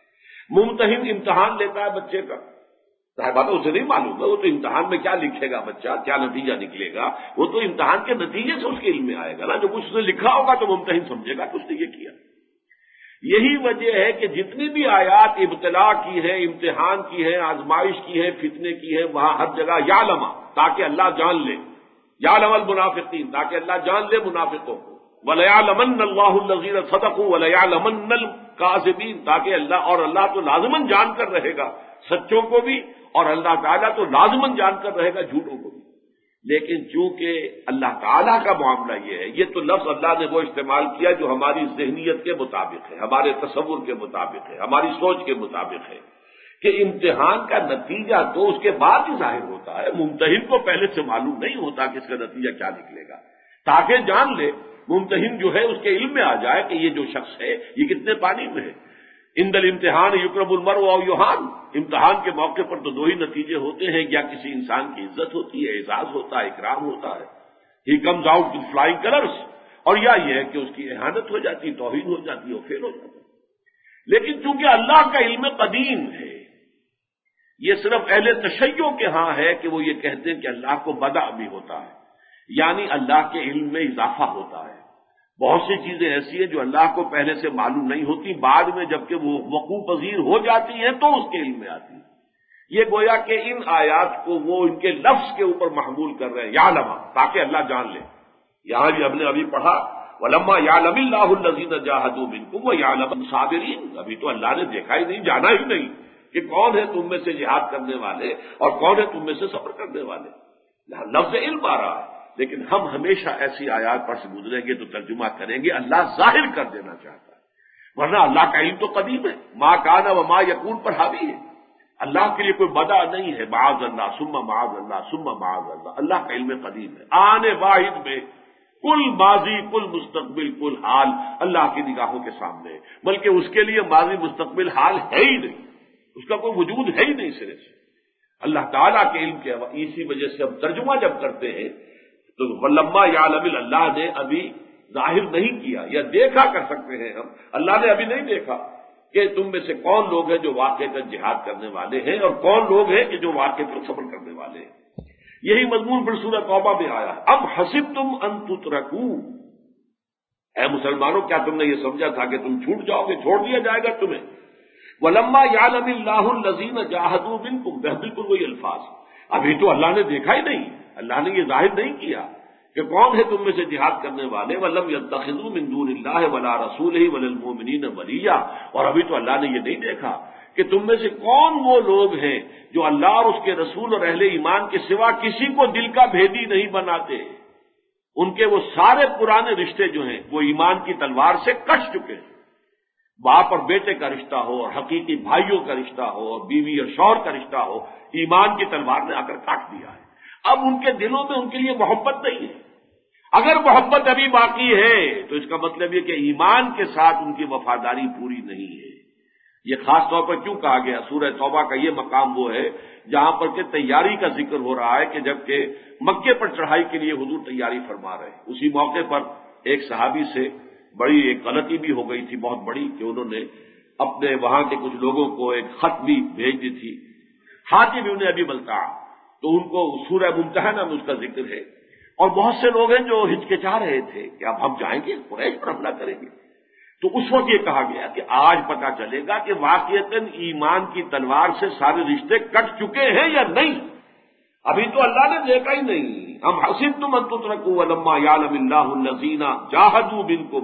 ممتحن امتحان لیتا ہے بچے کا، ظاہر بات ہے اسے نہیں معلوم ہے وہ تو امتحان میں کیا لکھے گا بچہ، کیا نتیجہ نکلے گا، وہ تو امتحان کے نتیجے سے اس کے علم میں آئے گا نا، جو کچھ اس نے لکھا ہوگا تو ممتحن سمجھے گا کہ اس نے یہ کیا۔ یہی وجہ ہے کہ جتنی بھی آیات ابتلا کی ہے، امتحان کی ہے، آزمائش کی ہے، فتنے کی ہے، وہاں ہر جگہ یعلم، تاکہ اللہ جان لے، یعلم المنافقین، تاکہ اللہ جان لے منافقوں کو، وَلَيَعْلَمَنَّ اللَّهُ الَّذِينَ صَدَقُوا وَلَيَعْلَمَنَّ الْكَاذِبِينَ، تاکہ اللہ اور اللہ تو لازماً جان کر رہے گا سچوں کو بھی، اور اللہ تعالیٰ تو لازماً جان کر رہے گا جھوٹوں کو بھی۔ لیکن چونکہ اللہ تعالیٰ کا معاملہ یہ ہے، یہ تو لفظ اللہ نے وہ استعمال کیا جو ہماری ذہنیت کے مطابق ہے، ہمارے تصور کے مطابق ہے، ہماری سوچ کے مطابق ہے، کہ امتحان کا نتیجہ تو اس کے بعد ہی ظاہر ہوتا ہے، ممتحن کو پہلے سے معلوم نہیں ہوتا کہ اس کا نتیجہ کیا نکلے گا، تاکہ جان لے ممتحن جو ہے اس کے علم میں آ جائے کہ یہ جو شخص ہے یہ کتنے پانی میں ہے۔ عند الامتحان یکرم المرء او یہان، امتحان کے موقع پر تو دو ہی نتیجے ہوتے ہیں، یا کسی انسان کی عزت ہوتی ہے، اعزاز ہوتا ہے، اکرام ہوتا ہے، ہی comes out with flying colours, اور یا یہ ہے کہ اس کی اہانت ہو جاتی، توہین ہو جاتی، وہ فیل ہو جاتا ہے۔ لیکن چونکہ اللہ کا علم قدیم ہے، یہ صرف اہل تشیع کے ہاں ہے کہ وہ یہ کہتے ہیں کہ اللہ کو بدع بھی ہوتا ہے، یعنی اللہ کے علم میں اضافہ ہوتا ہے۔ بہت سی چیزیں ایسی ہیں جو اللہ کو پہلے سے معلوم نہیں ہوتی، بعد میں جبکہ وہ وقوع پذیر ہو جاتی ہیں تو اس کے علم میں آتی ہیں۔ یہ گویا کہ ان آیات کو وہ ان کے لفظ کے اوپر محمول کر رہے ہیں، یعلم، تاکہ اللہ جان لے۔ یہاں بھی ہم نے ابھی پڑھا وَلَمَّا يَعْلَمِ اللَّهُ الَّذِينَ جَاهَدُوا مِنكُمْ وَيَعْلَمَ الصَّابِرِينَ، ابھی تو اللہ نے دیکھا ہی نہیں، جانا ہی نہیں کہ کون ہے تم میں سے جہاد کرنے والے اور کون ہے تم میں سے صبر کرنے والے۔ لفظ علم آ رہا ہے، لیکن ہم ہمیشہ ایسی آیات پر سے گزریں گے تو ترجمہ کریں گے اللہ ظاہر کر دینا چاہتا ہے، ورنہ اللہ کا علم تو قدیم ہے، ما کان و ما یکون پر حاوی ہے، اللہ کے لیے کوئی بدع نہیں ہے، معاذ اللہ ثم معاذ اللہ ثم معاذ اللہ، اللہ کا علم قدیم ہے، آنے واحد میں کل ماضی کل مستقبل کل حال اللہ کی نگاہوں کے سامنے، بلکہ اس کے لیے ماضی مستقبل حال ہے ہی نہیں، اس کا کوئی وجود ہے ہی نہیں سرے سے، اللہ تعالیٰ کے علم کے۔ اسی وجہ سے ہم ترجمہ جب کرتے ہیں تو وَلَمَّا يَعْلَمِ، اللہ نے ابھی ظاہر نہیں کیا، یا دیکھا کر سکتے ہیں ہم، اللہ نے ابھی نہیں دیکھا کہ تم میں سے کون لوگ ہیں جو واقع پر جہاد کرنے والے ہیں اور کون لوگ ہیں کہ جو واقع پر صبر کرنے والے ہیں۔ یہی مضمون پھر سورہ توبہ میں آیا، ام حسبتم ان تترکوا، اے مسلمانوں کیا تم نے یہ سمجھا تھا کہ تم چھوٹ جاؤ گے، چھوڑ دیا جائے گا تمہیں؟ وَلَمَّا يَعْلَمِ اللَّهُ الَّذِينَ جَاهَدُوا مِنكُمْ، بالکل وہی الفاظ، ابھی تو اللہ نے دیکھا ہی نہیں، اللہ نے یہ ظاہر نہیں کیا کہ کون ہے تم میں سے جہاد کرنے والے، وَلَمْ يَتَّخِذُوا مِن دُونِ اللَّهِ وَلَا رَسُولِهِ وَلَا الْمُؤْمِنِينَ وَلِيًّا، اور ابھی تو اللہ نے یہ نہیں دیکھا کہ تم میں سے کون وہ لوگ ہیں جو اللہ اور اس کے رسول اور اہل ایمان کے سوا کسی کو دل کا بھیدی نہیں بناتے، ان کے وہ سارے پرانے رشتے جو ہیں وہ ایمان کی تلوار سے کٹ چکے ہیں، باپ اور بیٹے کا رشتہ ہو اور حقیقی بھائیوں کا رشتہ ہو اور بیوی اور شوہر کا رشتہ ہو، ایمان کی تلوار نے آ کر کاٹ دیا ہے، اب ان کے دلوں میں ان کے لیے محبت نہیں ہے۔ اگر محبت ابھی باقی ہے تو اس کا مطلب یہ کہ ایمان کے ساتھ ان کی وفاداری پوری نہیں ہے۔ یہ خاص طور پر کیوں کہا گیا؟ سورہ توبہ کا یہ مقام وہ ہے جہاں پر کہ تیاری کا ذکر ہو رہا ہے کہ جبکہ مکے پر چڑھائی کے لیے حضور تیاری فرما رہے ہیں، اسی موقع پر ایک صحابی سے بڑی ایک غلطی بھی ہو گئی تھی، بہت بڑی، کہ انہوں نے اپنے وہاں کے کچھ لوگوں کو ایک خط بھی بھیج دی تھی، حاتم ابن ابی بلتع، تو ان کو سورہ ممتحنہ میں اس کا ذکر ہے، اور بہت سے لوگ ہیں جو ہچکچا رہے تھے کہ اب ہم جائیں گے قریش پر حملہ کریں گے، تو اس وقت یہ کہا گیا کہ آج پتہ چلے گا کہ واقعتاً ایمان کی تلوار سے سارے رشتے کٹ چکے ہیں یا نہیں، ابھی تو اللہ نے دیکھا ہی نہیں۔ ہم حسبتم ان تترکوا ولما یعلم اللہ الذین جاہدوا منکم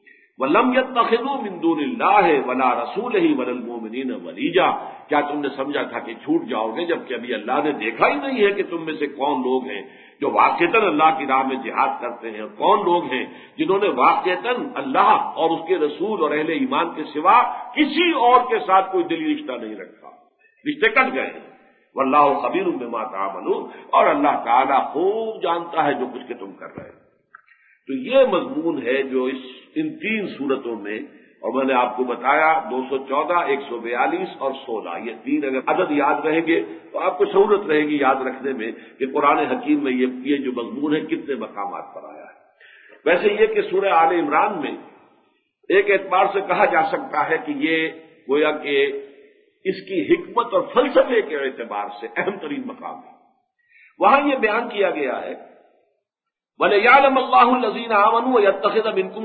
ولم یتخذوا من دون اللہ ولا رسولہ ولا المؤمنین ولیجا، کیا تم نے سمجھا تھا کہ چھوٹ جاؤ گے جبکہ ابھی اللہ نے دیکھا ہی نہیں ہے کہ تم میں سے کون لوگ ہیں جو واقعتاً اللہ کی راہ میں جہاد کرتے ہیں، اور کون لوگ ہیں جنہوں نے واقعتاً اللہ اور اس کے رسول اور اہل ایمان کے سوا کسی اور کے ساتھ کوئی دلی رشتہ نہیں رکھا، رشتے کٹ گئے ہیں۔ واللہ خبیر بما تعملون، اور اللہ تعالیٰ خوب جانتا ہے جو کچھ کہ تم کر رہے ہیں۔ تو یہ مضمون ہے جو اس ان تین صورتوں میں، اور میں نے آپ کو بتایا دو سو چودہ، ایک سو بیالیس اور سولہ، یہ تین اگر عدد یاد رہیں گے تو آپ کو سہولت رہے گی یاد رکھنے میں کہ قرآن حکیم میں یہ یہ جو مضمون ہے کتنے مقامات پر آیا ہے۔ ویسے یہ کہ سورہ آل عمران میں ایک اعتبار سے کہا جا سکتا ہے کہ یہ گویا کہ اس کی حکمت اور فلسفے کے اعتبار سے اہم ترین مقام ہے۔ وہاں یہ بیان کیا گیا ہے وَلِيَعْلَمَ اللَّهُ الَّذِينَ آمَنُوا وَيَتَّخِذَ مِنكُمْ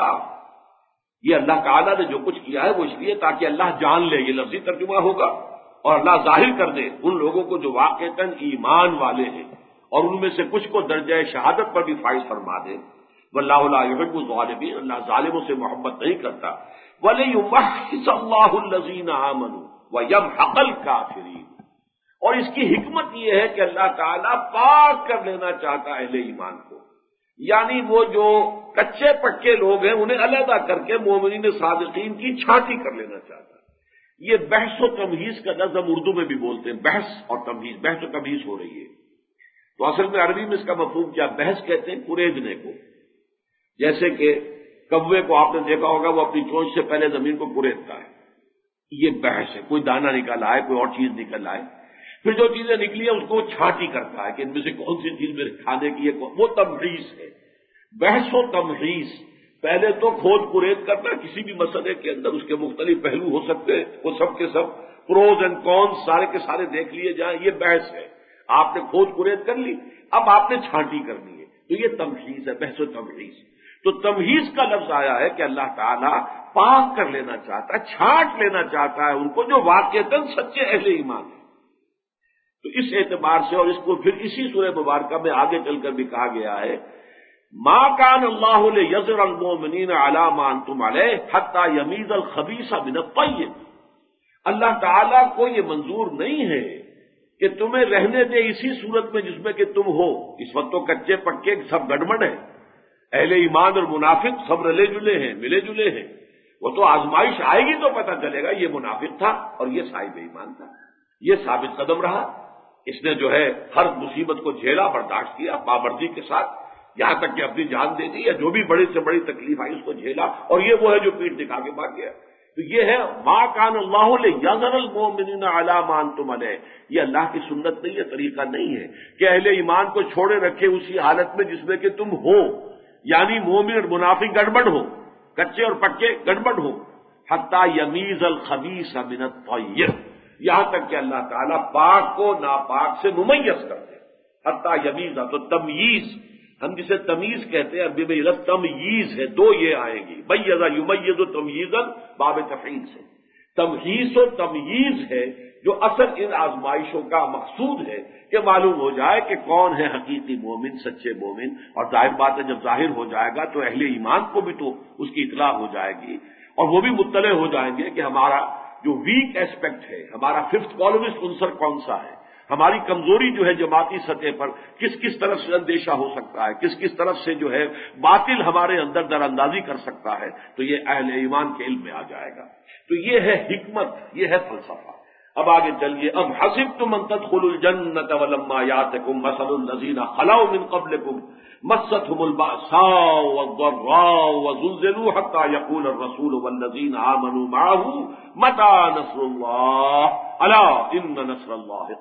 شُهَدَاءَ، یہ اللہ تعالیٰ نے جو کچھ کیا ہے وہ اس لیے تاکہ اللہ جان لے، یہ لفظی ترجمہ ہوگا، اور اللہ ظاہر کر دے ان لوگوں کو جو واقعتاً ایمان والے ہیں، اور ان میں سے کچھ کو درجہ شہادت پر بھی فائز فرما دے۔ وَاللَّهُ لَا يُحِبُّ الظَّالِمِينَ، اللہ ظالموں سے محبت نہیں کرتا۔ وَلِيُمَحِّصَ اللَّهُ الَّذِينَ آمَنُوا وَيَمْحَقَ الْكَافِرِينَ، اور اس کی حکمت یہ ہے کہ اللہ تعالیٰ پاک کر لینا چاہتا ہے اہل ایمان کو، یعنی وہ جو کچے پکے لوگ ہیں انہیں علیحدہ کر کے مومنین صادقین کی چھانٹی کر لینا چاہتا ہے۔ یہ بحث و تمہیز کا لفظ ہم اردو میں بھی بولتے ہیں، بحث اور تمہیز، بحث و تمہیز ہو رہی ہے، تو اصل میں عربی میں اس کا مفہوم کیا؟ بحث کہتے ہیں کریدنے کو، جیسے کہ کوے کو آپ نے دیکھا ہوگا وہ اپنی چونچ سے پہلے زمین کو کریدتا ہے، یہ بحث ہے، کوئی دانہ نکل آئے، کوئی اور چیز نکل آئے، پھر جو چیزیں نکلی ہیں اس کو چھانٹی کرتا ہے کہ ان میں سے کون سی چیز میرے کھانے کی ہے، وہ تمحیص ہے۔ بحث و تمحیص، پہلے تو کھود کرید کرنا، کسی بھی مسئلے کے اندر اس کے مختلف پہلو ہو سکتے ہیں، وہ سب کے سب پروز اینڈ کونس سارے کے سارے دیکھ لیے جائیں، یہ بحث ہے۔ آپ نے کھود کرید کر لی، اب آپ نے چھانٹی کرنی ہے، تو یہ تمحیص ہے، بحث و تمحیص۔ تو تمحیص کا لفظ آیا ہے کہ اللہ تعالیٰ پاک کر لینا چاہتا ہے، چھانٹ لینا چاہتا ہے ان کو جو واقعتاً سچے اہل ایمان ہیں۔ تو اس اعتبار سے، اور اس کو پھر اسی سورہ مبارکہ میں آگے چل کر بھی کہا گیا ہے ما کان اللہ لیذر المؤمنین علی ما انتم علیہ حتی یمیز الخبیث من الطیب، اللہ تعالیٰ کو یہ منظور نہیں ہے کہ تمہیں رہنے دے اسی صورت میں جس میں کہ تم ہو۔ اس وقت تو کچے پکے سب گڑبڑ ہیں، اہل ایمان اور منافق سب رلے جلے ہیں، ملے جلے ہیں، وہ تو آزمائش آئے گی تو پتہ چلے گا یہ منافق تھا اور یہ صاحب ایمان تھا، یہ ثابت قدم رہا، اس نے جو ہے ہر مصیبت کو جھیلا، برداشت کیا پابندی کے ساتھ، یہاں تک کہ اپنی جان دے دی، یا جو بھی بڑی سے بڑی تکلیف آئی اس کو جھیلا، اور یہ وہ ہے جو پیٹھ دکھا کے بھاگ گیا۔ تو یہ ہے ما کان اللہ لیذر المؤمنین علی ما انتم علیہ، یہ اللہ کی سنت نہیں ہے، طریقہ نہیں ہے کہ اہل ایمان کو چھوڑے رکھے اسی حالت میں جس میں کہ تم ہو، یعنی مومن اور منافق گڑبڑ ہو، کچے اور پکے گڑبڑ ہو، حتی یمیز الخبیث من الطیب، یہاں تک کہ اللہ تعالیٰ پاک کو ناپاک سے ممیز کرتے ہیں۔ حتی یمیزہ، تو تمییز، ہم جسے تمیز کہتے ہیں عربی میں یہ لفظ تمییز ہے، دو یہ آئیں گی، میزہ یمیز و تمییزا، باب تفعیل سے، تمحیص و تمییز ہے جو اصل ان آزمائشوں کا مقصود ہے کہ معلوم ہو جائے کہ کون ہے حقیقی مومن، سچے مومن، اور ظاہر بات ہے جب ظاہر ہو جائے گا تو اہل ایمان کو بھی تو اس کی اطلاع ہو جائے گی، اور وہ بھی مطلع ہو جائیں گے کہ ہمارا جو ویک ایسپیکٹ ہے، ہمارا ففتھ کالمسٹ عنصر کون سا ہے، ہماری کمزوری جو ہے جماعتی سطح پر کس کس طرف سے اندیشہ ہو سکتا ہے، کس کس طرف سے جو ہے باطل ہمارے اندر در اندازی کر سکتا ہے، تو یہ اہل ایمان کے علم میں آ جائے گا۔ تو یہ ہے حکمت، یہ ہے فلسفہ۔ اب آگے چلیے، اب حسبتم ان تدخلوا الجنة ولما يأتكم مثل الذين خلوا من قبلكم مستهم البأساء والضراء وزلزلوا حتى يقول الرسول والذين آمنوا معه متى نصر الله ألا إن نصر الله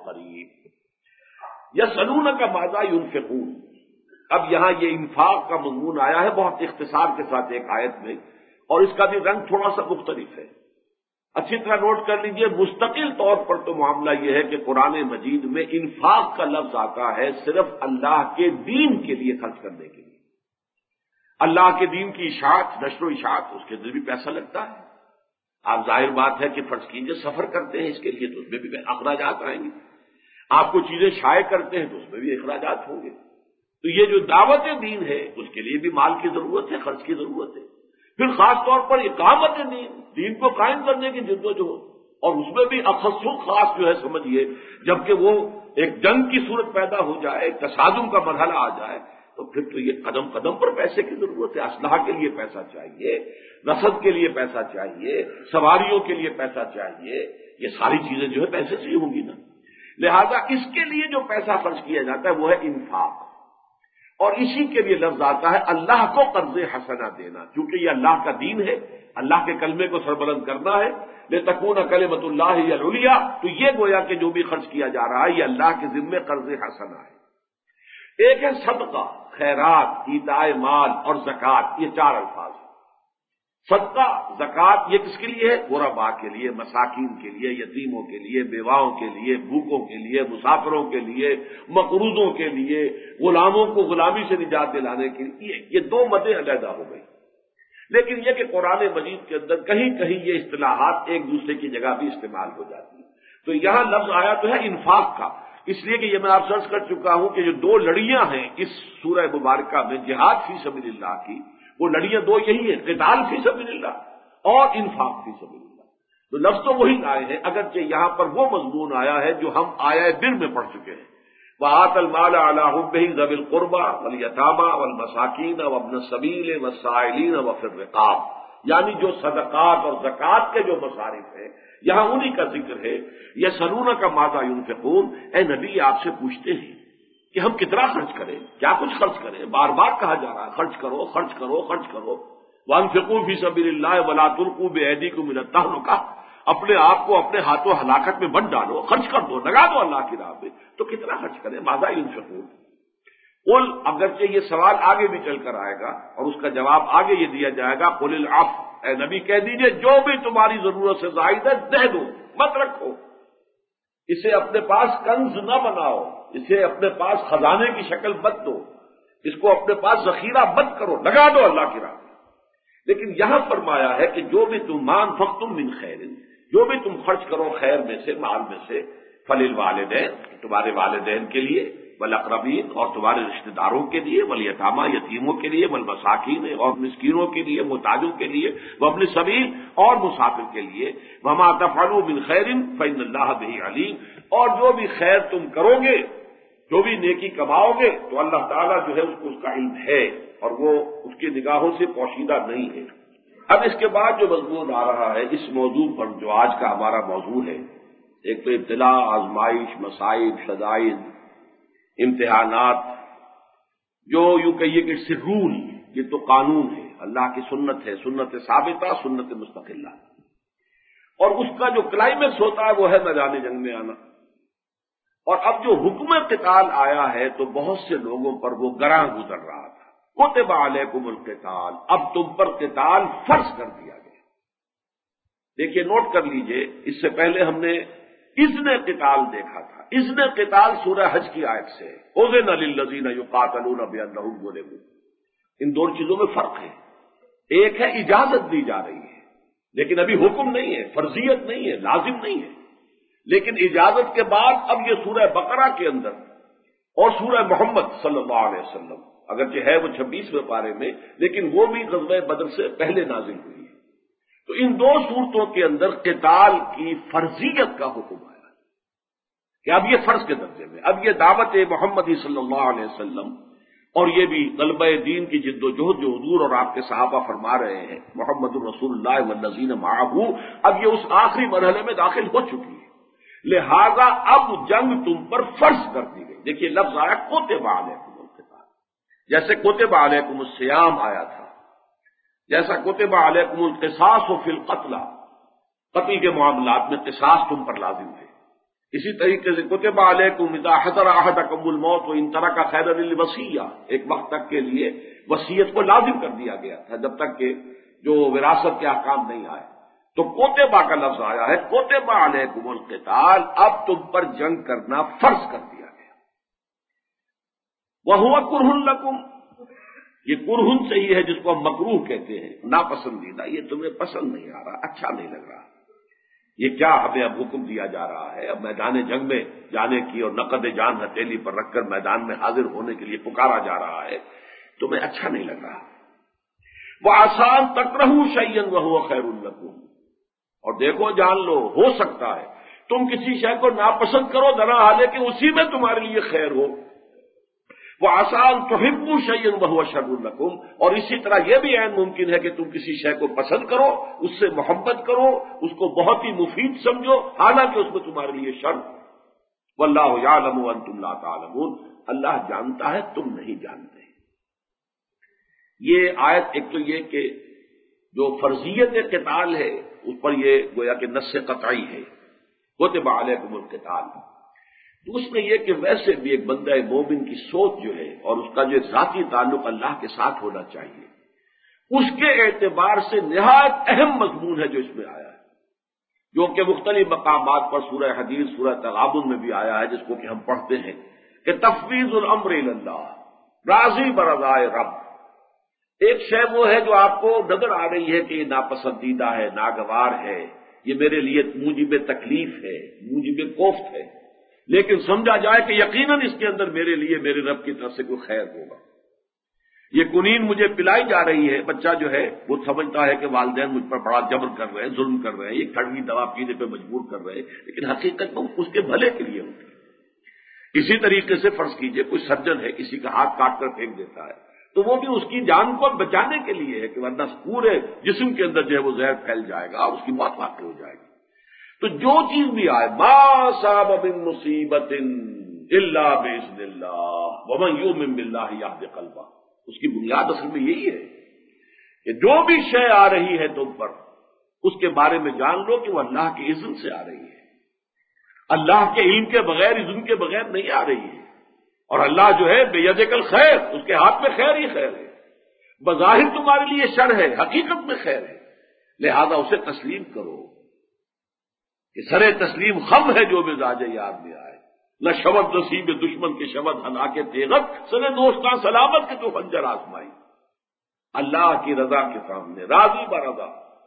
قريب۔ يسألونك ماذا ينفقون، اب یہاں یہ انفاق کا مضمون آیا ہے بہت اختصار کے ساتھ ایک آیت میں، اور اس کا بھی رنگ تھوڑا سا مختلف ہے۔ اچھی طرح نوٹ کر لیجئے، مستقل طور پر تو معاملہ یہ ہے کہ قرآن مجید میں انفاق کا لفظ آتا ہے صرف اللہ کے دین کے لیے خرچ کرنے کے لیے۔ اللہ کے دین کی اشاعت، نشر و اشاعت، اس کے اندر بھی پیسہ لگتا ہے۔ آپ ظاہر بات ہے کہ فرض کیجئے سفر کرتے ہیں اس کے لیے تو اس میں بھی اخراجات آئیں گے، آپ کو چیزیں شائع کرتے ہیں تو اس میں بھی اخراجات ہوں گے۔ تو یہ جو دعوت دین ہے اس کے لیے بھی مال کی ضرورت ہے، خرچ کی ضرورت ہے۔ پھر خاص طور پر اقامت دین، دین کو قائم کرنے کی جدوجہد، اور اس میں بھی اخص خاص جو ہے سمجھیے، جبکہ وہ ایک جنگ کی صورت پیدا ہو جائے، ایک تصادم کا مرحلہ آ جائے، تو پھر تو یہ قدم قدم پر پیسے کی ضرورت ہے۔ اسلحہ کے لیے پیسہ چاہیے، رسد کے لیے پیسہ چاہیے، سواریوں کے لیے پیسہ چاہیے، یہ ساری چیزیں جو ہے پیسے سے ہی ہوں گی نا۔ لہذا اس کے لیے جو پیسہ خرچ کیا جاتا ہے وہ ہے انفاق، اور اسی کے لیے لفظ آتا ہے اللہ کو قرض حسنہ دینا، کیونکہ یہ اللہ کا دین ہے، اللہ کے کلمے کو سربلند کرنا ہے، لتکون کلمۃ اللہ ہی العلیٰ، تو یہ گویا کہ جو بھی خرچ کیا جا رہا ہے یہ اللہ کے ذمے قرض حسنہ ہے۔ ایک ہے صدقہ، خیرات، ایتاء مال اور زکوٰۃ، یہ چار الفاظ ہیں۔ صدقہ، زکوٰۃ، یہ کس کے لیے ہے؟ غرباء کے لیے، مساکین کے لیے، یتیموں کے لیے، بیواؤں کے لیے، بھوکوں کے لیے، مسافروں کے لیے، مقروضوں کے لیے، غلاموں کو غلامی سے نجات دلانے کے لیے، یہ دو مدیں علیحدہ ہو گئی۔ لیکن یہ کہ قرآن مجید کے اندر کہیں کہیں یہ اصطلاحات ایک دوسرے کی جگہ بھی استعمال ہو جاتی ہیں۔ تو یہاں لفظ آیا تو ہے انفاق کا، اس لیے کہ یہ میں آپ سرچ کر چکا ہوں کہ جو دو لڑیاں ہیں اس سورہ مبارکہ میں جہاد فی سبیل اللہ کی، وہ لڑیاں دو یہی ہیں، قتال فی سبیل اللہ اور انفاق فی سبیل اللہ۔ تو لفظ تو وہی آئے ہیں، اگرچہ یہاں پر وہ مضمون آیا ہے جو ہم آیہ بر میں پڑھ چکے ہیں، وَآتَ الْمَالَ عَلَىٰ حُبِّهِ ذَوِي الْقُرْبَىٰ وَالْيَتَامَىٰ وَالْمَسَاكِينَ وَابْنَ السَّبِيلِ وَالسَّائِلِينَ وَفِي الرِّقَابِ، یعنی جو صدقات اور زکوٰۃ کے جو مصارف ہیں یہاں انہی کا ذکر ہے۔ یسألونک ماذا ينفقون، اے نبی آپ سے پوچھتے ہیں کہ ہم کتنا خرچ کریں، کیا کچھ خرچ کریں، بار بار کہا جا رہا ہے خرچ کرو خرچ کرو خرچ کرو۔ وَأَنفِقُوا فِي سَبِيلِ اللَّهِ وَلَا تُلْقُوا بِأَيْدِيكُمْ إِلَى التَّهْلُكَةِ، اپنے آپ کو اپنے ہاتھوں ہلاکت میں مت ڈالو، خرچ کر دو، لگا دو اللہ کی راہ میں۔ تو کتنا خرچ کریں، ماذا ينفقون؟ قل، اگرچہ یہ سوال آگے بھی چل کر آئے گا اور اس کا جواب آگے یہ دیا جائے گا، قل العفو، اے نبی کہہ دیجئے جو بھی تمہاری ضرورت سے زائد ہے دے دو، مت رکھو، اسے اپنے پاس کنز نہ بناؤ، اسے اپنے پاس خزانے کی شکل مت دو، اس کو اپنے پاس ذخیرہ مت کرو، لگا دو اللہ کی راہ میں۔ لیکن یہاں فرمایا ہے کہ جو بھی تم انفقتم من خیر، جو بھی تم خرچ کرو خیر میں سے، مال میں سے، فللوالدین، تمہارے والدین کے لیے، والاقربین، اور تمہارے رشتہ داروں کے لیے، والیتامیٰ، یتیموں کے لیے، والمساکین، اور مسکینوں کے لیے، محتاجوں کے لیے، وابن السبیل، اور مسافر کے لیے، وما تفعلوا من خیر فإن اللہ بہ علیم، اور جو بھی خیر تم کرو گے، جو بھی نیکی کماؤ گے تو اللہ تعالیٰ جو ہے اس کو اس کا علم ہے اور وہ اس کی نگاہوں سے پوشیدہ نہیں ہے۔ اب اس کے بعد جو مضمون آ رہا ہے اس موضوع پر جو آج کا ہمارا موضوع ہے، ایک تو ابتلا، آزمائش، مصائب، شدائد، امتحانات، جو یوں کہیے کہ اس رول، یہ تو قانون ہے، اللہ کی سنت ہے، سنت ثابتہ، سنت مستقلہ، اور اس کا جو کلائمیکس ہوتا ہے وہ ہے میدان جنگ میں آنا۔ اور اب جو حکم قتال آیا ہے تو بہت سے لوگوں پر وہ گراں گزر رہا تھا، کتب علیکم القتال، اب تم پر قتال فرض کر دیا گیا۔ دیکھیے نوٹ کر لیجئے، اس سے پہلے ہم نے اذن قتال دیکھا تھا، اذن قتال سورہ حج کی آیت سے، اذن للذین یقاتلون بانہم ظلموا، ان دونوں چیزوں میں فرق ہے۔ ایک ہے اجازت دی جا رہی ہے لیکن ابھی حکم نہیں ہے، فرضیت نہیں ہے، لازم نہیں ہے، لیکن اجازت کے بعد اب یہ سورہ بقرہ کے اندر اور سورہ محمد صلی اللہ علیہ وسلم، اگرچہ ہے وہ چھبیسویں پارے میں لیکن وہ بھی غزوہ بدر سے پہلے نازل ہوئی ہے، تو ان دو صورتوں کے اندر قتال کی فرضیت کا حکم آیا کہ اب یہ فرض کے درجے میں، اب یہ دعوت محمدی صلی اللہ علیہ وسلم اور یہ بھی غلبہ دین کی جد و جہد جو حضور اور آپ کے صحابہ فرما رہے ہیں، محمد الرسول اللہ والذین معہ، اب یہ اس آخری مرحلے میں داخل ہو چکی ہے، لہذا اب جنگ تم پر فرض کر دی گئی۔ دیکھیے لفظ آیا کتب علیکم القتال، جیسے کتب علیکم الصیام آیا تھا، جیسا کتب علیکم القصاص فی القتل، قتل کے معاملات میں قصاص تم پر لازم ہے، اسی طریقے سے کتب علیکم اذا حضر احدکم الموت وان ترک خیرا للوصیہ، ایک وقت تک کے لیے وصیت کو لازم کر دیا گیا تھا جب تک کہ جو وراثت کے احکام نہیں آئے، تو کوتبہ کا لفظ آیا ہے، کوتبہ علیکم القتال، اب تم پر جنگ کرنا فرض کر دیا گیا۔ وہو کرہ لکم، یہ کرہن سے ہی ہے جس کو ہم مکروہ کہتے ہیں، ناپسندیدہ، یہ تمہیں پسند نہیں آ رہا، اچھا نہیں لگ رہا، یہ کیا ہمیں اب حکم دیا جا رہا ہے، اب میدان جنگ میں جانے کی اور نقد جان ہتھیلی پر رکھ کر میدان میں حاضر ہونے کے لیے پکارا جا رہا ہے، تمہیں اچھا نہیں لگ رہا۔ وہ آسان تکرہوا شیئا وہو خیر لکم، اور دیکھو جان لو، ہو سکتا ہے تم کسی شے کو ناپسند کرو درا حالے کہ اسی میں تمہارے لیے خیر ہو۔ وہ آسان تحبوا شیئا وہو شر لکم، اور اسی طرح یہ بھی عین ممکن ہے کہ تم کسی شے کو پسند کرو، اس سے محبت کرو، اس کو بہت ہی مفید سمجھو، حالانکہ اس میں تمہارے لیے شر۔ واللہ یعلم وانتم لا تعلمون، اللہ جانتا ہے تم نہیں جانتے۔ یہ آیت ایک تو یہ کہ جو فرضیت قتال ہے اس پر یہ گویا کہ نص قطعی ہے، کتب علیکم القتال، تو اس میں یہ کہ ویسے بھی ایک بندہ مومن کی سوچ جو ہے اور اس کا جو ذاتی تعلق اللہ کے ساتھ ہونا چاہیے، اس کے اعتبار سے نہایت اہم مضمون ہے جو اس میں آیا ہے، جو کہ مختلف مقامات پر سورہ حدید، سورہ تغابن میں بھی آیا ہے، جس کو کہ ہم پڑھتے ہیں کہ تفویض الامر الی اللہ، راضی برضائے رب۔ ایک شے وہ ہے جو آپ کو نظر آ رہی ہے کہ یہ ناپسندیدہ ہے، ناگوار ہے، یہ میرے لیے موجب تکلیف ہے، موجب کوفت ہے، لیکن سمجھا جائے کہ یقیناً اس کے اندر میرے لیے میرے رب کی طرف سے کوئی خیر ہوگا۔ یہ کنین مجھے پلائی جا رہی ہے، بچہ جو ہے وہ سمجھتا ہے کہ والدین مجھ پر بڑا جبر کر رہے ہیں، ظلم کر رہے ہیں، یہ کڑوی دوا پینے پہ مجبور کر رہے ہیں، لیکن حقیقت میں اس کے بھلے کے لیے ہوتی ہے۔ اسی طریقے سے فرض کیجئے کوئی سرجن ہے، کسی کا ہاتھ کاٹ کر پھینک دیتا ہے، تو وہ بھی اس کی جان کو بچانے کے لیے ہے کہ ورنہ پورے جسم کے اندر جو ہے وہ زہر پھیل جائے گا، اس کی موت واقع ہو جائے گی۔ تو جو چیز بھی آئے، ما صاب من مصیبت الا باذن اللہ ومن یؤمن باللہ یہد قلبہ، اس کی بنیاد اصل میں یہی ہے کہ جو بھی شے آ رہی ہے تم پر، اس کے بارے میں جان لو کہ وہ اللہ کے اذن سے آ رہی ہے، اللہ کے علم کے بغیر، اذن کے بغیر نہیں آ رہی ہے، اور اللہ جو ہے بیدک الخیر، اس کے ہاتھ میں خیر ہی خیر ہے، بظاہر تمہارے لیے شر ہے، حقیقت میں خیر ہے، لہذا اسے تسلیم کرو کہ سر تسلیم خم ہے جو مزاج یاد میں آئے، نہ شبد نصیب دشمن کے شبد ہلا کے تیغت، سر دوستاں سلامت کے تو خنجر آزمائی، اللہ کی رضا کے سامنے راضی برضا،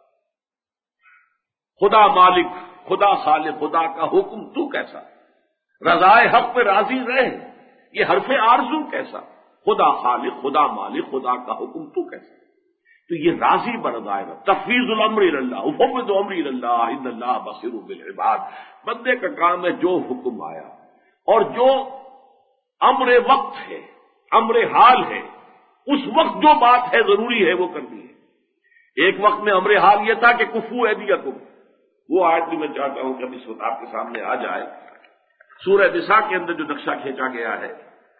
خدا مالک، خدا خالق، خدا کا حکم تو کیسا، رضائے حق پہ راضی رہے، یہ حرف آرزو کیسا، خدا خالق، خدا مالک، خدا کا حکم تو کیسا، تو یہ راضی برضائے رب، تفویض الامر الی اللہ، افوض امری الی اللہ ان اللہ بصیر بالعباد۔ بندے کا کام ہے جو حکم آیا اور جو امر وقت ہے، امر حال ہے، اس وقت جو بات ہے ضروری ہے وہ کرنی ہے۔ ایک وقت میں امر حال یہ تھا کہ کفو ایدیکم، وہ آیت بھی میں چاہتا ہوں کہ اب اس وقت آپ کے سامنے آ جائے، سورہ نساء کے اندر جو نقشہ کھینچا گیا ہے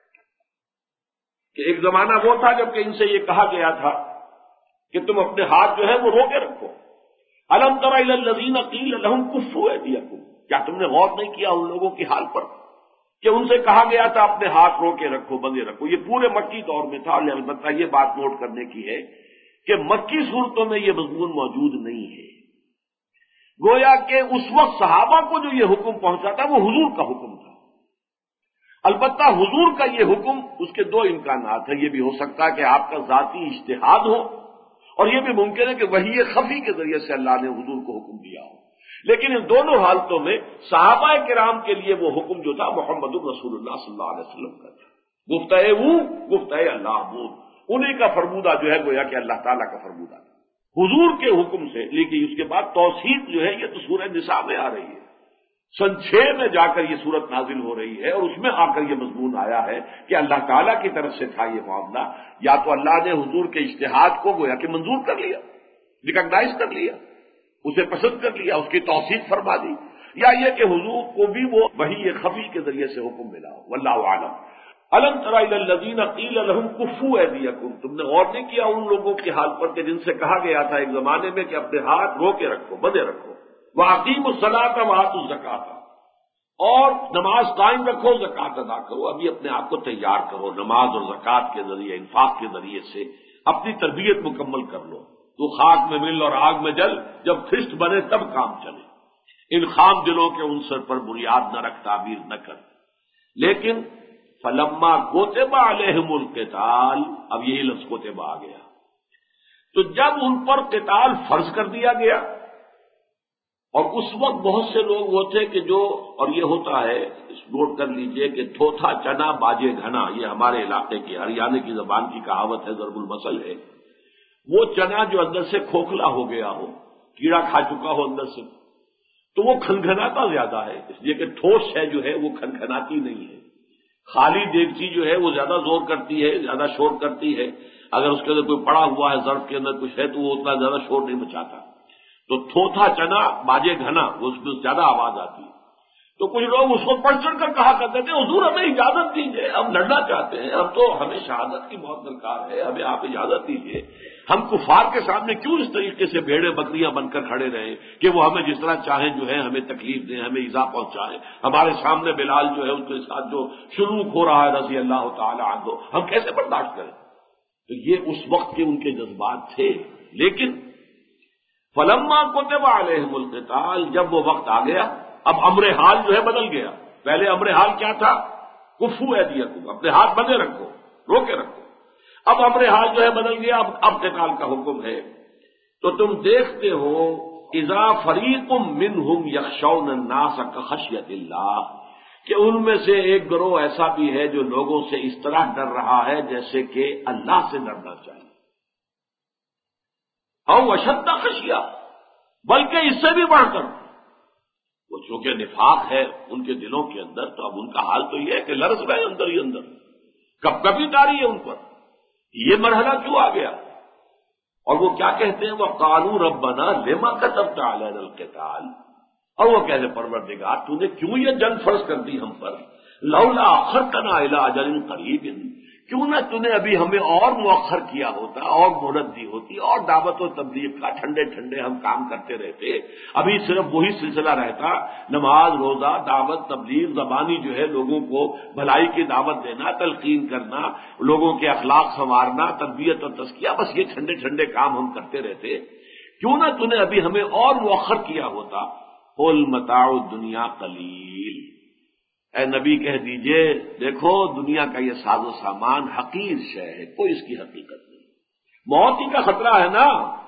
کہ ایک زمانہ وہ تھا جب کہ ان سے یہ کہا گیا تھا کہ تم اپنے ہاتھ جو ہے وہ روکے رکھو۔ الم تر الی الذین قیل لهم کفوا ایدیکم، کیا تم نے غور نہیں کیا ان لوگوں کی حال پر کہ ان سے کہا گیا تھا اپنے ہاتھ روکے رکھو، بندے رکھو۔ یہ پورے مکی دور میں تھا، البتہ یہ بات نوٹ کرنے کی ہے کہ مکی صورتوں میں یہ مضمون موجود نہیں ہے، گویا کہ اس وقت صحابہ کو جو یہ حکم پہنچا تھا وہ حضور کا حکم تھا۔ البتہ حضور کا یہ حکم، اس کے دو امکانات ہیں، یہ بھی ہو سکتا ہے کہ آپ کا ذاتی اجتہاد ہو، اور یہ بھی ممکن ہے کہ وحی خفی کے ذریعے سے اللہ نے حضور کو حکم دیا ہو، لیکن ان دونوں حالتوں میں صحابہ کرام کے لیے وہ حکم جو تھا محمد رسول اللہ صلی اللہ علیہ وسلم کا تھا، گفتہ وہ گفتہ اللہ بود، انہی کا فرمودہ جو ہے گویا کہ اللہ تعالیٰ کا فرمودہ حضور کے حکم سے۔ لیکن اس کے بعد توثیق جو ہے یہ تو سورہ نساء میں آ رہی ہے، سن چھ میں جا کر یہ صورت نازل ہو رہی ہے، اور اس میں آ کر یہ مضمون آیا ہے کہ اللہ تعالیٰ کی طرف سے تھا یہ معاملہ، یا تو اللہ نے حضور کے اجتہاد کو گویا کہ منظور کر لیا، ریکگنائز کر لیا، اسے پسند کر لیا، اس کی توثیق فرما دی، یا یہ کہ حضور کو بھی وہ وحی خفی کے ذریعے سے حکم ملا ہو، واللہ اعلم۔ الم تر الی الذین قیل لهم کفوا ایدیکم، تم نے غور نہیں کیا ان لوگوں کے حال پر کہ جن سے کہا گیا تھا ایک زمانے میں کہ اپنے ہاتھ روکے رکھو، بندے رکھو، وَأَقِیمُوا الصَّلَاةَ وَآتُوا الزَّکَاةَ، اور نماز قائم رکھو، زکوٰۃ ادا کرو۔ ابھی اپنے آپ کو تیار کرو، نماز اور زکوٰۃ کے ذریعے، انفاق کے ذریعے سے اپنی تربیت مکمل کر لو۔ تو خاک میں مل اور آگ میں جل، جب خشت بنے تب کام چلے۔ ان خام دلوں کے عنصر پر بنیاد نہ رکھ، تعبیر نہ کر۔ لیکن فلما کوتب علیہم القتال، اب یہی لفظ کوتب آ گیا، تو جب ان پر قتال فرض کر دیا گیا، اور اس وقت بہت سے لوگ وہ تھے کہ جو، اور یہ ہوتا ہے، نوٹ کر لیجئے کہ تھوتھا چنا باجے گھنا، یہ ہمارے علاقے کی ہریانے کی زبان کی کہاوت ہے، ضرب المثل ہے۔ وہ چنا جو اندر سے کھوکھلا ہو گیا ہو، کیڑا کھا چکا ہو اندر سے، تو وہ کھنکھناتا زیادہ ہے، اس لیے کہ ٹھوس ہے جو ہے وہ کھنکھناتی نہیں ہے۔ خالی دیگچی جو ہے وہ زیادہ زور کرتی ہے، زیادہ شور کرتی ہے، اگر اس کے اندر کوئی پڑا ہوا ہے، ظرف کے اندر کچھ ہے تو وہ اتنا زیادہ شور نہیں مچاتا۔ تو تھوتھا چنا باجے گھنا، وہ اس میں زیادہ آواز آتی ہے۔ تو کچھ لوگ اس کو پڑھ چڑھ کر کہا کرتے تھے حضور ہمیں اجازت دیجیے، ہم لڑنا چاہتے ہیں، ہم تو ہمیں شہادت کی بہت درکار ہے، ہمیں آپ اجازت دیجیے، ہم کفار کے سامنے کیوں اس طریقے سے بھیڑیں بکریاں بن کر کھڑے رہے کہ وہ ہمیں جس طرح چاہیں جو ہے ہمیں تکلیف دیں، ہمیں ایذا پہنچائیں، ہمارے سامنے بلال جو ہے ان کے ساتھ جو شلوک ہو رہا ہے رضی اللہ تعالی عنہ، ہم کیسے برداشت کریں؟ تو یہ اس وقت کے ان کے جذبات تھے۔ لیکن فلما کتب علیہم القتال، جب وہ وقت آ گیا، اب امر حال جو ہے بدل گیا۔ پہلے امر حال کیا تھا؟ کفو ایدیکم، اپنے ہاتھ بندے رکھو، روکے رکھو۔ اب امر حال جو ہے بدل گیا، اب اب قتال کا حکم ہے۔ تو تم دیکھتے ہو اذا فریق منہم یخشون الناس کخشیۃ اللہ، کہ ان میں سے ایک گروہ ایسا بھی ہے جو لوگوں سے اس طرح ڈر رہا ہے جیسے کہ اللہ سے ڈرنا چاہیے، او اشد خشیہ، بلکہ اس سے بھی بڑھ کر۔ وہ چونکہ نفاق ہے ان کے دلوں کے اندر، تو اب ان کا حال تو یہ ہے کہ لرز رہے اندر ہی اندر، کب کبھی تاری ہے ان پر، یہ مرحلہ کیوں آ گیا؟ اور وہ کیا کہتے ہیں؟ وَقَالُوا رَبَّنَا لِمَا كَتَبْتَ عَلَيْنَا الْقِتَالَ، اور وہ کہتے پروردگار تو نے کیوں یہ جنگ فرض کر دی ہم پر؟ لولا اخرتنا الى اجل قریب، کیوں نہ تو نے ابھی ہمیں اور مؤخر کیا ہوتا، اور مہلت دی ہوتی، اور دعوت و تبلیغ کا ٹھنڈے ٹھنڈے ہم کام کرتے رہتے، ابھی صرف وہی سلسلہ رہتا، نماز روزہ دعوت تبلیغ زبانی جو ہے لوگوں کو بھلائی کی دعوت دینا، تلقین کرنا، لوگوں کے اخلاق سنوارنا، تربیت اور تزکیہ، بس یہ ٹھنڈے ٹھنڈے کام ہم کرتے رہتے، کیوں نہ تو نے ابھی ہمیں اور مؤخر کیا ہوتا۔ قل متاع الدنیا قلیل، اے نبی کہہ دیجئے دیکھو دنیا کا یہ ساز و سامان حقیر شے ہے، کوئی اس کی حقیقت نہیں، موت ہی کا خطرہ ہے نا،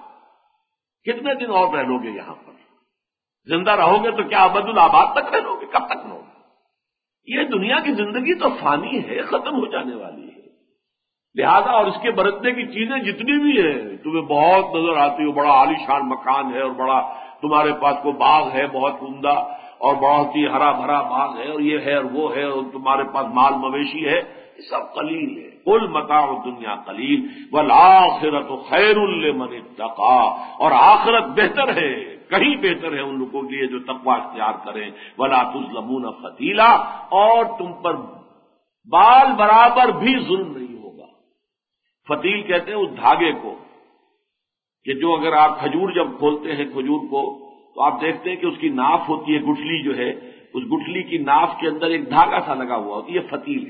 کتنے دن اور رہ لو گے یہاں پر؟ زندہ رہو گے تو کیا ابد الآباد تک رہ لو گے؟ کب تک رہو گے؟ یہ دنیا کی زندگی تو فانی ہے، ختم ہو جانے والی ہے، لہذا اور اس کے برتنے کی چیزیں جتنی بھی ہیں تمہیں بہت نظر آتی ہو، بڑا عالی شان مکان ہے اور بڑا تمہارے پاس کو باغ ہے بہت عمدہ اور بہت ہی ہرا بھرا باغ ہے اور یہ ہے اور وہ ہے اور تمہارے پاس مال مویشی ہے، یہ سب قلیل ہے۔ قل متاع الدنیا قلیل والآخرۃ خیر لمن اتقی، اور آخرت بہتر ہے، کہیں بہتر ہے ان لوگوں کے لیے جو تقوی اختیار کریں، ولا تظلمون فتیلا، اور تم پر بال برابر بھی ظلم نہیں ہوگا۔ فتیل کہتے ہیں اس دھاگے کو کہ جو اگر آپ کھجور جب کھولتے ہیں کھجور کو تو آپ دیکھتے ہیں کہ اس کی ناف ہوتی ہے، گٹھلی جو ہے، اس گٹھلی کی ناف کے اندر ایک دھاگا سا لگا ہوا ہوتا ہے، یہ فتیل ہے۔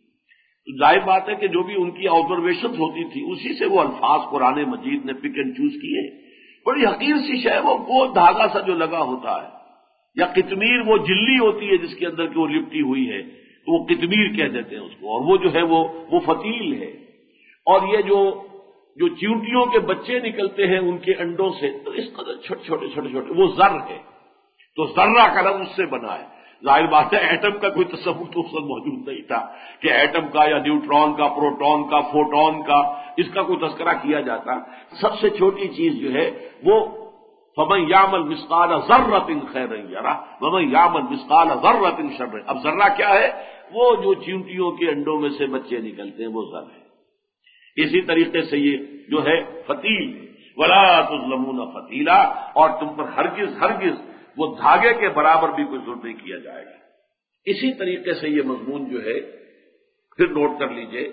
تو ظاہر بات ہے کہ جو بھی ان کی آبزرویشن ہوتی تھی اسی سے وہ الفاظ قرآن مجید نے پک اینڈ چوز کیے، بڑی حقیر سی شے وہ وہ دھاگا سا جو لگا ہوتا ہے، یا قطمیر وہ جلی ہوتی ہے جس کے اندر کی وہ لپٹی ہوئی ہے تو وہ قطمیر کہہ دیتے ہیں اس کو، اور وہ جو ہے وہ وہ فتیل ہے۔ اور یہ جو جو چیونٹیوں کے بچے نکلتے ہیں ان کے انڈوں سے، تو اس قدر چھوٹے چھوٹے چھوٹے چھوٹے وہ ذر ہے، تو ذرہ کا لفظ اس سے بنا ہے۔ ظاہر بات ہے ایٹم کا کوئی تصور تو اس وقت موجود نہیں تھا کہ ایٹم کا یا نیوٹران کا، پروٹون کا، فوٹون کا، اس کا کوئی تذکرہ کیا جاتا۔ سب سے چھوٹی چیز جو ہے وہ فَمَن يَعْمَلْ مِثْقَالَ ذَرَّةٍ خَيْرًا يَرَهُ وَمَن يَعْمَلْ مِثْقَالَ ذَرَّةٍ شَرًّا۔ اب ذرہ کیا ہے؟ وہ جو چیونٹیوں کے انڈوں میں سے بچے نکلتے ہیں وہ ذر ہے۔ اسی طریقے سے یہ جو ہے فتیل، ولا تظلمون فتیلا، اور تم پر ہرگز ہرگز وہ دھاگے کے برابر بھی کوئی ظلم نہیں کیا جائے گا۔ اسی طریقے سے یہ مضمون جو ہے پھر نوٹ کر لیجئے،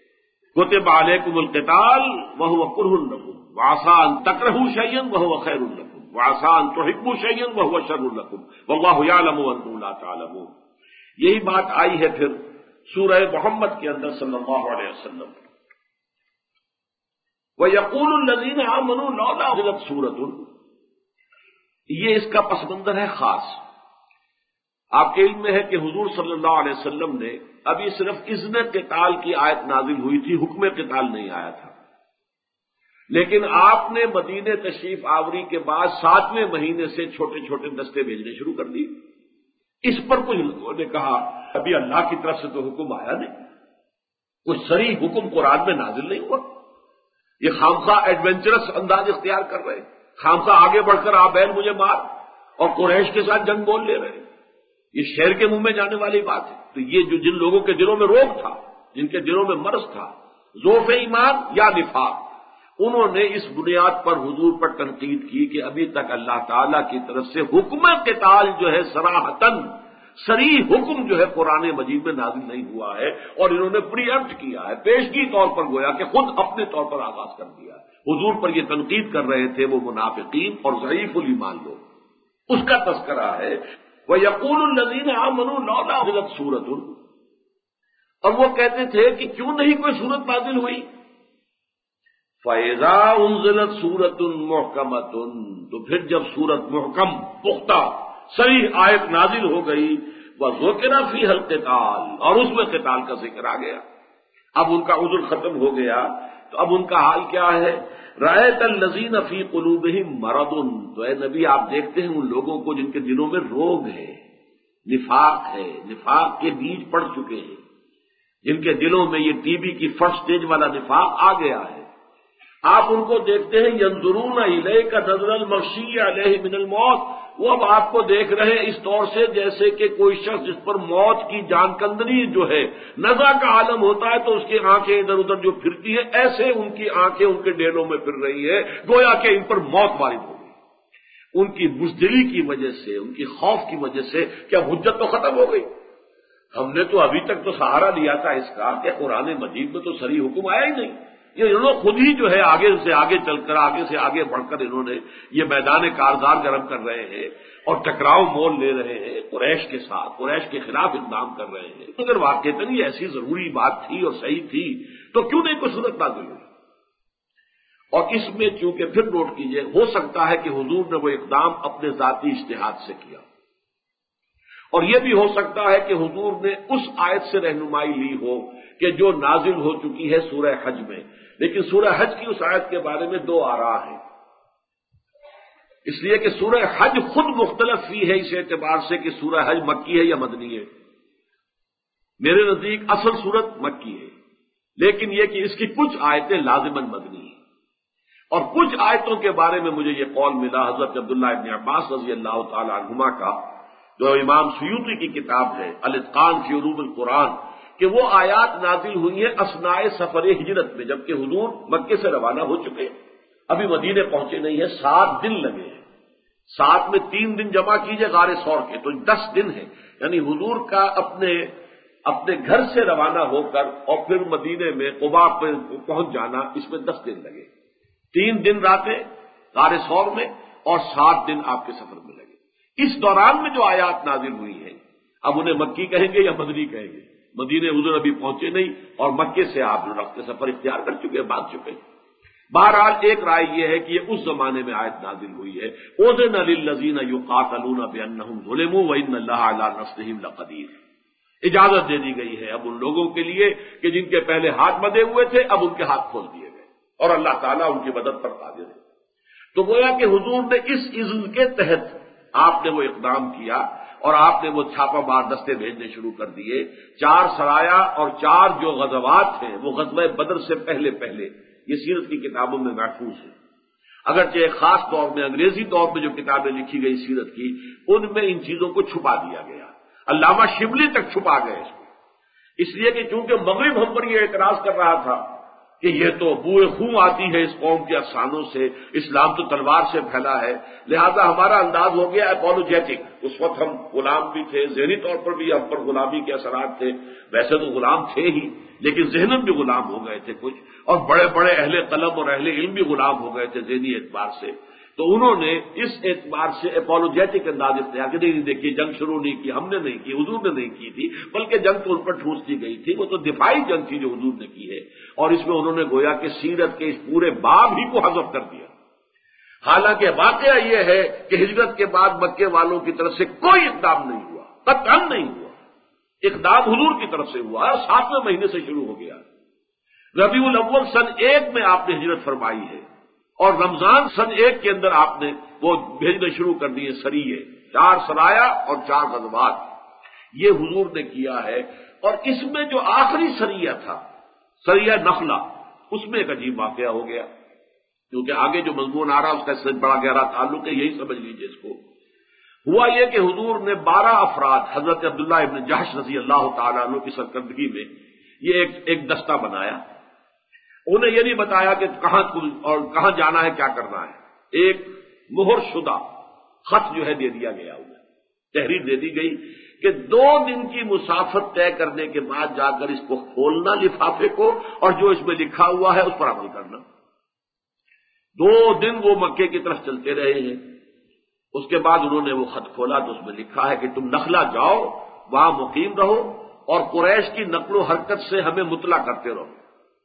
کتب علیکم القتال وہو کرہ لکم وعسى ان تکرہوا شیئا وہو خیر لکم وعسى ان تحبوا شیئا وہو شر لکم واللہ یعلم وانتم لا تعلمون۔ یہی بات آئی ہے پھر سورہ محمد کے اندر صلی اللہ علیہ وسلم۔ وَيَقُولُ الَّذِينَ آمَنُوا لَوْلَا أُنزِلَتْ سُورَةٌ، یہ اس کا پس منظر ہے خاص۔ آپ کے علم میں ہے کہ حضور صلی اللہ علیہ وسلم نے ابھی صرف اذن قتال کی آیت نازل ہوئی تھی، حکم قتال نہیں آیا تھا، لیکن آپ نے مدینے تشریف آوری کے بعد ساتویں مہینے سے چھوٹے چھوٹے دستے بھیجنے شروع کر دیے۔ اس پر کچھ لوگوں نے کہا ابھی اللہ کی طرف سے تو حکم آیا نہیں، کوئی صریح حکم قرآن میں نازل نہیں ہوا، یہ خامخواہ ایڈونچرس انداز اختیار کر رہے ہیں، خامخواہ آگے بڑھ کر آ بیل مجھے مار اور قریش کے ساتھ جنگ بول لے رہے ہیں، یہ شیر کے منہ میں جانے والی بات ہے۔ تو یہ جو جن لوگوں کے دلوں میں روگ تھا، جن کے دلوں میں مرض تھا، ضعف ایمان یا نفاق، انہوں نے اس بنیاد پر حضور پر تنقید کی کہ ابھی تک اللہ تعالی کی طرف سے حکم قتال جو ہے صراحتاً صریح حکم جو ہے قرآن مجید میں نازل نہیں ہوا ہے، اور انہوں نے پری ایمپٹ کیا ہے، پیشگی طور پر گویا کہ خود اپنے طور پر آغاز کر دیا ہے۔ حضور پر یہ تنقید کر رہے تھے وہ منافقین اور ضعیف الایمان لوگ۔ اس کا تذکرہ ہے وَيَقُولُ الَّذِينَ آمَنُوا لَوْلَا أُنزِلَتْ سُورَةٌ، اور وہ کہتے تھے کہ کیوں نہیں کوئی سورت نازل ہوئی؟ فَإِذَا أُنزِلَتْ سُورَةٌ مُحْكَمَةٌ، تو پھر جب سورت محکم پختہ صحیح آیت نازل ہو گئی، وَذُكِرَ فِيهَا الْقِتَالُ، اور اس میں قتال کا ذکر آ گیا، اب ان کا عذر ختم ہو گیا، تو اب ان کا حال کیا ہے؟ رَأَيْتَ الَّذِينَ فِي قُلُوبِهِم مَرَضٌ، تو اے نبی آپ دیکھتے ہیں ان لوگوں کو جن کے دلوں میں روگ ہے، نفاق ہے، نفاق کے بیج پڑ چکے ہیں، جن کے دلوں میں یہ ٹی بی کی فرسٹ سٹیج والا نفاق آ گیا ہے، آپ ان کو دیکھتے ہیں ینظرون الیک نظر المغشی علیہ من الموت، وہ اب آپ کو دیکھ رہے ہیں اس طور سے جیسے کہ کوئی شخص جس پر موت کی جان کندری جو ہے نزع کا عالم ہوتا ہے تو اس کی آنکھیں ادھر ادھر جو پھرتی ہیں، ایسے ان کی آنکھیں ان کے ڈیلوں میں پھر رہی ہے، گویا کہ ان پر موت وارد ہو گئی، ان کی بزدلی کی وجہ سے، ان کی خوف کی وجہ سے۔ کیا حجت تو ختم ہو گئی؟ ہم نے تو ابھی تک تو سہارا لیا تھا اس کا کہ قرآن مجید میں تو صریح حکم آیا ہی نہیں، یہ انہوں نے خود ہی جو ہے آگے سے آگے چل کر آگے سے آگے بڑھ کر انہوں نے یہ میدان کارزار گرم کر رہے ہیں اور ٹکراؤ مول لے رہے ہیں قریش کے ساتھ، قریش کے خلاف اقدام کر رہے ہیں۔ اگر واقعتاً یہ ایسی ضروری بات تھی اور صحیح تھی تو کیوں نہیں کوئی صورت نازل ہوئی؟ اور اس میں چونکہ پھر نوٹ کیجئے، ہو سکتا ہے کہ حضور نے وہ اقدام اپنے ذاتی اجتہاد سے کیا، اور یہ بھی ہو سکتا ہے کہ حضور نے اس آیت سے رہنمائی لی ہو کہ جو نازل ہو چکی ہے سورہ حج میں، لیکن سورہ حج کی اس آیت کے بارے میں دو آراء ہیں، اس لیے کہ سورہ حج خود مختلف فی ہے اس اعتبار سے کہ سورہ حج مکی ہے یا مدنی ہے۔ میرے نزدیک اصل سورت مکی ہے، لیکن یہ کہ اس کی کچھ آیتیں لازماً مدنی ہیں، اور کچھ آیتوں کے بارے میں مجھے یہ قول ملا حضرت عبداللہ ابن عباس رضی اللہ تعالی عنہما کا، جو امام سیوطی کی کتاب ہے الاتقان فی علوم القرآن، کہ وہ آیات نازل ہوئی ہیں اثناء سفر ہجرت میں، جبکہ حضور مکے سے روانہ ہو چکے، ابھی مدینے پہنچے نہیں ہیں، سات دن لگے ہیں، سات میں تین دن جمع کیجئے غار ثور کے تو دس دن ہیں، یعنی حضور کا اپنے اپنے گھر سے روانہ ہو کر اور پھر مدینے میں قباء پہ پہنچ جانا، اس میں دس دن لگے، تین دن راتیں غار ثور میں اور سات دن آپ کے سفر میں لگے۔ اس دوران میں جو آیات نازل ہوئی ہیں اب انہیں مکی کہیں گے یا مدنی کہیں گے؟ مدینے حضور ابھی پہنچے نہیں اور مکے سے آپ رفت سفر اختیار کر چکے، بھاگ چکے۔ بہرحال ایک رائے یہ ہے کہ یہ اس زمانے میں آیت نازل ہوئی ہے اذن للذین یقاتلون بانہم ظلموا وان اللہ علی نصرہم لقدیر، اجازت دے دی گئی ہے اب ان لوگوں کے لیے کہ جن کے پہلے ہاتھ بندھے ہوئے تھے اب ان کے ہاتھ کھول دیے گئے اور اللہ تعالیٰ ان کی مدد پر قادر ہے۔ تو گویا کہ حضور نے اس اذن کے تحت آپ نے وہ اقدام کیا اور آپ نے وہ چھاپا مار دستے بھیجنے شروع کر دیے۔ چار سرایا اور چار جو غزوات ہیں وہ غزوہ بدر سے پہلے پہلے یہ سیرت کی کتابوں میں محفوظ ہے، اگرچہ ایک خاص طور میں انگریزی طور پہ جو کتابیں لکھی گئی سیرت کی ان میں ان چیزوں کو چھپا دیا گیا، علامہ شبلی تک چھپا گئے اس کو، اس لیے کہ چونکہ مغرب ہم پر یہ اعتراض کر رہا تھا کہ یہ تو بوئے خون آتی ہے اس قوم کے افسانوں سے، اسلام تو تلوار سے پھیلا ہے، لہذا ہمارا انداز ہو گیا اپولوجیٹک۔ اس وقت ہم غلام بھی تھے، ذہنی طور پر بھی ہم پر غلامی کے اثرات تھے، ویسے تو غلام تھے ہی لیکن ذہناً بھی غلام ہو گئے تھے کچھ، اور بڑے بڑے اہل قلم اور اہل علم بھی غلام ہو گئے تھے ذہنی اعتبار سے، تو انہوں نے اس اعتبار سے اپولوجیٹک انداز اختیار کیا، نہیں دیکھیے جنگ شروع نہیں کی، ہم نے نہیں کی، حضور نے نہیں کی تھی، بلکہ جنگ تو ان پر ٹھوس دی گئی تھی، وہ تو دفاعی جنگ تھی جو حضور نے کی ہے، اور اس میں انہوں نے گویا کہ سیرت کے اس پورے باب ہی کو حذف کر دیا۔ حالانکہ واقعہ یہ ہے کہ ہجرت کے بعد مکے والوں کی طرف سے کوئی اقدام نہیں ہوا، قطعاً نہیں ہوا، اقدام حضور کی طرف سے ہوا اور ساتویں مہینے سے شروع ہو گیا۔ ربیع الاول سن ایک میں آپ نے ہجرت فرمائی ہے، اور رمضان سن ایک کے اندر آپ نے وہ بھیجنے شروع کر دیے سریے، چار سرایا اور چار غزوات، یہ حضور نے کیا ہے۔ اور اس میں جو آخری سریہ تھا، سریہ نخلا، اس میں ایک عجیب واقعہ ہو گیا، کیونکہ آگے جو مضمون آ رہا اس کا اس سے بڑا گہرا تعلق ہے، یہی سمجھ لیجیے اس کو۔ ہوا یہ کہ حضور نے بارہ افراد حضرت عبداللہ ابن جحش رضی اللہ تعالیٰ عنہ کی سرکردگی میں یہ ایک ایک دستہ بنایا۔ انہیں یہ نہیں بتایا کہ کہاں اور کہاں جانا ہے، کیا کرنا ہے، ایک مہر شدہ خط جو ہے دے دیا گیا، انہیں تحریر دے دی گئی کہ دو دن کی مسافت طے کرنے کے بعد جا کر اس کو کھولنا لفافے کو، اور جو اس میں لکھا ہوا ہے اس پر عمل کرنا۔ دو دن وہ مکے کی طرف چلتے رہے ہیں، اس کے بعد انہوں نے وہ خط کھولا تو اس میں لکھا ہے کہ تم نخلا جاؤ، وہاں مقیم رہو، اور قریش کی نقل و حرکت سے ہمیں مطلع کرتے رہو۔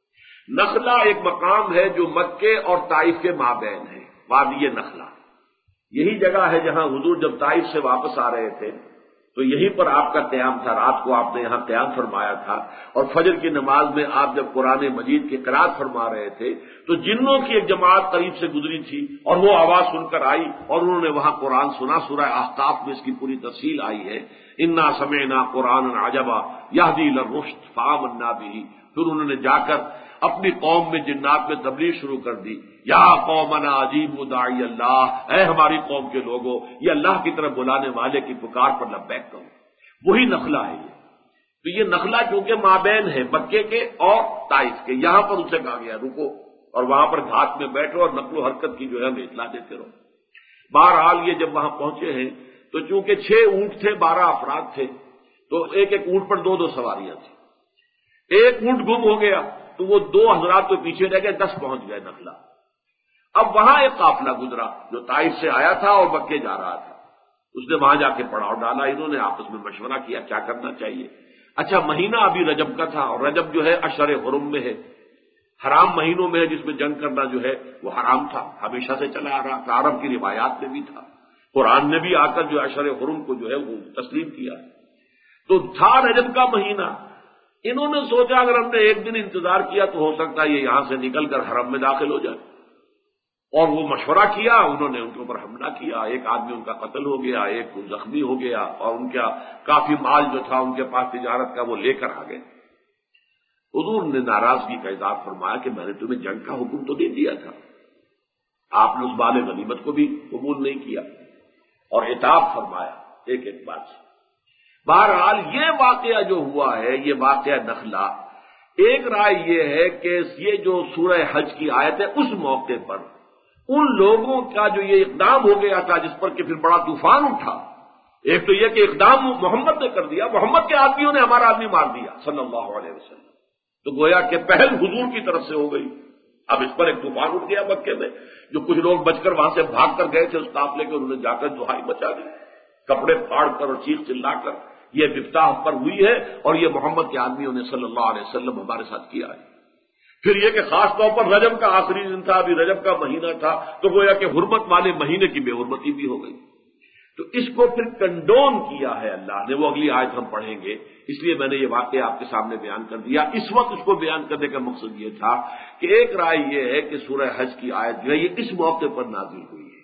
نخلا ایک مقام ہے جو مکے اور طائف کے مابین ہے، وادی نخلا، یہی جگہ ہے جہاں حضور جب طائف سے واپس آ رہے تھے تو یہیں پر آپ کا قیام تھا، رات کو آپ نے یہاں قیام فرمایا تھا، اور فجر کی نماز میں آپ جب قرآن مجید کی قرات فرما رہے تھے تو جنوں کی ایک جماعت قریب سے گزری تھی، اور وہ آواز سن کر آئی اور انہوں نے وہاں قرآن سنا۔ سورہ احقاف میں اس کی پوری تفصیل آئی ہے، انا سمعنا قرآنا عجبا یہدی الی الرشد فآمنا بہ۔ پھر انہوں نے جا کر اپنی قوم میں جنات میں تبلیغ شروع کر دی، یا قومنا اجیبوا داعی اللہ، اے ہماری قوم کے لوگوں، یہ اللہ کی طرف بلانے والے کی پکار پر لبیک کہو۔ وہی نخلا ہے یہ۔ تو یہ نخلا چونکہ مابین ہے مکے کے اور طائف کے، یہاں پر اسے کہا گیا رکو اور وہاں پر گھاٹ میں بیٹھو اور نقل و حرکت کی جو ہے ہمیں اطلاع دیتے رہو۔ بہرحال یہ جب وہاں پہنچے ہیں تو چونکہ چھ اونٹ تھے، بارہ افراد تھے، تو ایک ایک اونٹ پر دو دو سواریاں تھیں۔ ایک اونٹ گم ہو گیا تو وہ دو حضرات تو پیچھے رہ گئے، دس پہنچ گئے نخلا۔ اب وہاں ایک قافلہ گزرا جو طائف سے آیا تھا اور مکے جا رہا تھا، اس نے وہاں جا کے پڑاؤ ڈالا، انہوں نے آپس میں مشورہ کیا کیا کرنا چاہیے۔ اچھا مہینہ ابھی رجب کا تھا، اور رجب جو ہے اشہر حرم میں ہے، حرام مہینوں میں ہے جس میں جنگ کرنا جو ہے وہ حرام تھا، ہمیشہ سے چلا آ رہا تھا، عرب کی روایات میں بھی تھا، قرآن نے بھی آ کر جو اشہر حرم کو جو ہے وہ تسلیم کیا۔ تو تھا رجب کا مہینہ، انہوں نے سوچا اگر ہم نے ایک دن انتظار کیا تو ہو سکتا ہے یہ یہاں سے نکل کر حرم میں داخل ہو جائے، اور وہ مشورہ کیا، انہوں نے ان کے اوپر حملہ کیا، ایک آدمی ان کا قتل ہو گیا، ایک زخمی ہو گیا، اور ان کا کافی مال جو تھا ان کے پاس تجارت کا وہ لے کر آ گئے۔ حضور نے ناراضگی کا اظہار فرمایا کہ میں نے تمہیں جنگ کا حکم تو دے دیا تھا، آپ نے اس مال غنیمت کو بھی قبول نہیں کیا اور عتاب فرمایا ایک ایک بات سے۔ بہرحال یہ واقعہ جو ہوا ہے، یہ واقعہ نخلا، ایک رائے یہ ہے کہ یہ جو سورہ حج کی آیت ہے اس موقع پر ان لوگوں کا جو یہ اقدام ہو گیا تھا جس پر کہ پھر بڑا طوفان اٹھا، ایک تو یہ کہ اقدام محمد نے کر دیا، محمد کے آدمیوں نے ہمارا آدمی مار دیا صلی اللہ علیہ وسلم، تو گویا کہ پہل حضور کی طرف سے ہو گئی۔ اب اس پر ایک طوفان اٹھ گیا مکے میں، جو کچھ لوگ بچ کر وہاں سے بھاگ کر گئے تھے اس قافلے کے، انہوں نے جا کر دہائی مچا دی، کپڑے پھاڑ کر اور چیخ چلا کر یہ بفتہ ہم پر ہوئی ہے، اور یہ محمد کے آدمیوں نے صلی اللہ علیہ وسلم ہمارے ساتھ کیا ہے۔ پھر یہ کہ خاص طور پر رجب کا آخری دن تھا، ابھی رجب کا مہینہ تھا، تو گویا کہ حرمت والے مہینے کی بے حرمتی بھی ہو گئی، تو اس کو پھر کنڈون کیا ہے اللہ نے، وہ اگلی آیت ہم پڑھیں گے، اس لیے میں نے یہ واقعہ آپ کے سامنے بیان کر دیا۔ اس وقت اس کو بیان کرنے کا مقصد یہ تھا کہ ایک رائے یہ ہے کہ سورہ حج کی آیت جو ہے یہ اس موقع پر نازل ہوئی ہے،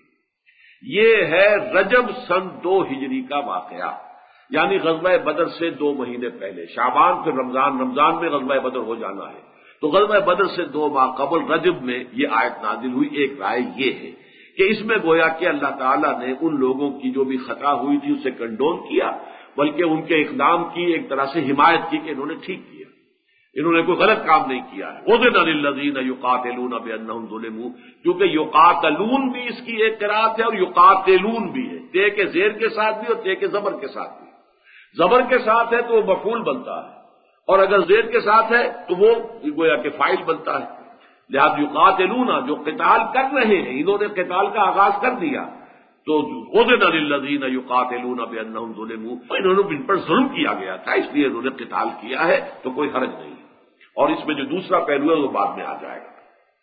یہ ہے رجب سن دو ہجری کا واقعہ، یعنی غزوہ بدر سے دو مہینے پہلے، شعبان پھر رمضان، رمضان میں غزوہ بدر ہو جانا ہے، تو غزوہ بدر سے دو ماہ قبل رجب میں یہ آیت نازل ہوئی۔ ایک رائے یہ ہے کہ اس میں گویا کہ اللہ تعالیٰ نے ان لوگوں کی جو بھی خطا ہوئی تھی اسے کنڈون کیا، بلکہ ان کے اقدام کی ایک طرح سے حمایت کی کہ انہوں نے ٹھیک کیا، انہوں نے کوئی غلط کام نہیں کیا ہے۔ اذن للذین یقاتلون بانہم ظلموا، کیونکہ یقاتلون بھی اس کی ایک قرات ہے اور یقاتلون بھی ہے، تے کے زیر کے ساتھ بھی اور تے کے زبر کے ساتھ بھی۔ زبر کے ساتھ ہے تو وہ مفعول بنتا ہے، اور اگر زیر کے ساتھ ہے تو وہ گویا کہ فاعل بنتا ہے۔ لہذا یقاتلون جو قتال کر رہے ہیں، انہوں نے قتال کا آغاز کر دیا، تو اذن للذین یقاتلون بانہم ظلموا، انہوں نے ان پر ظلم کیا گیا تھا اس لیے انہوں نے قتال کیا ہے، تو کوئی حرج نہیں ہے۔ اور اس میں جو دوسرا پہلو ہے وہ بعد میں آ جائے گا۔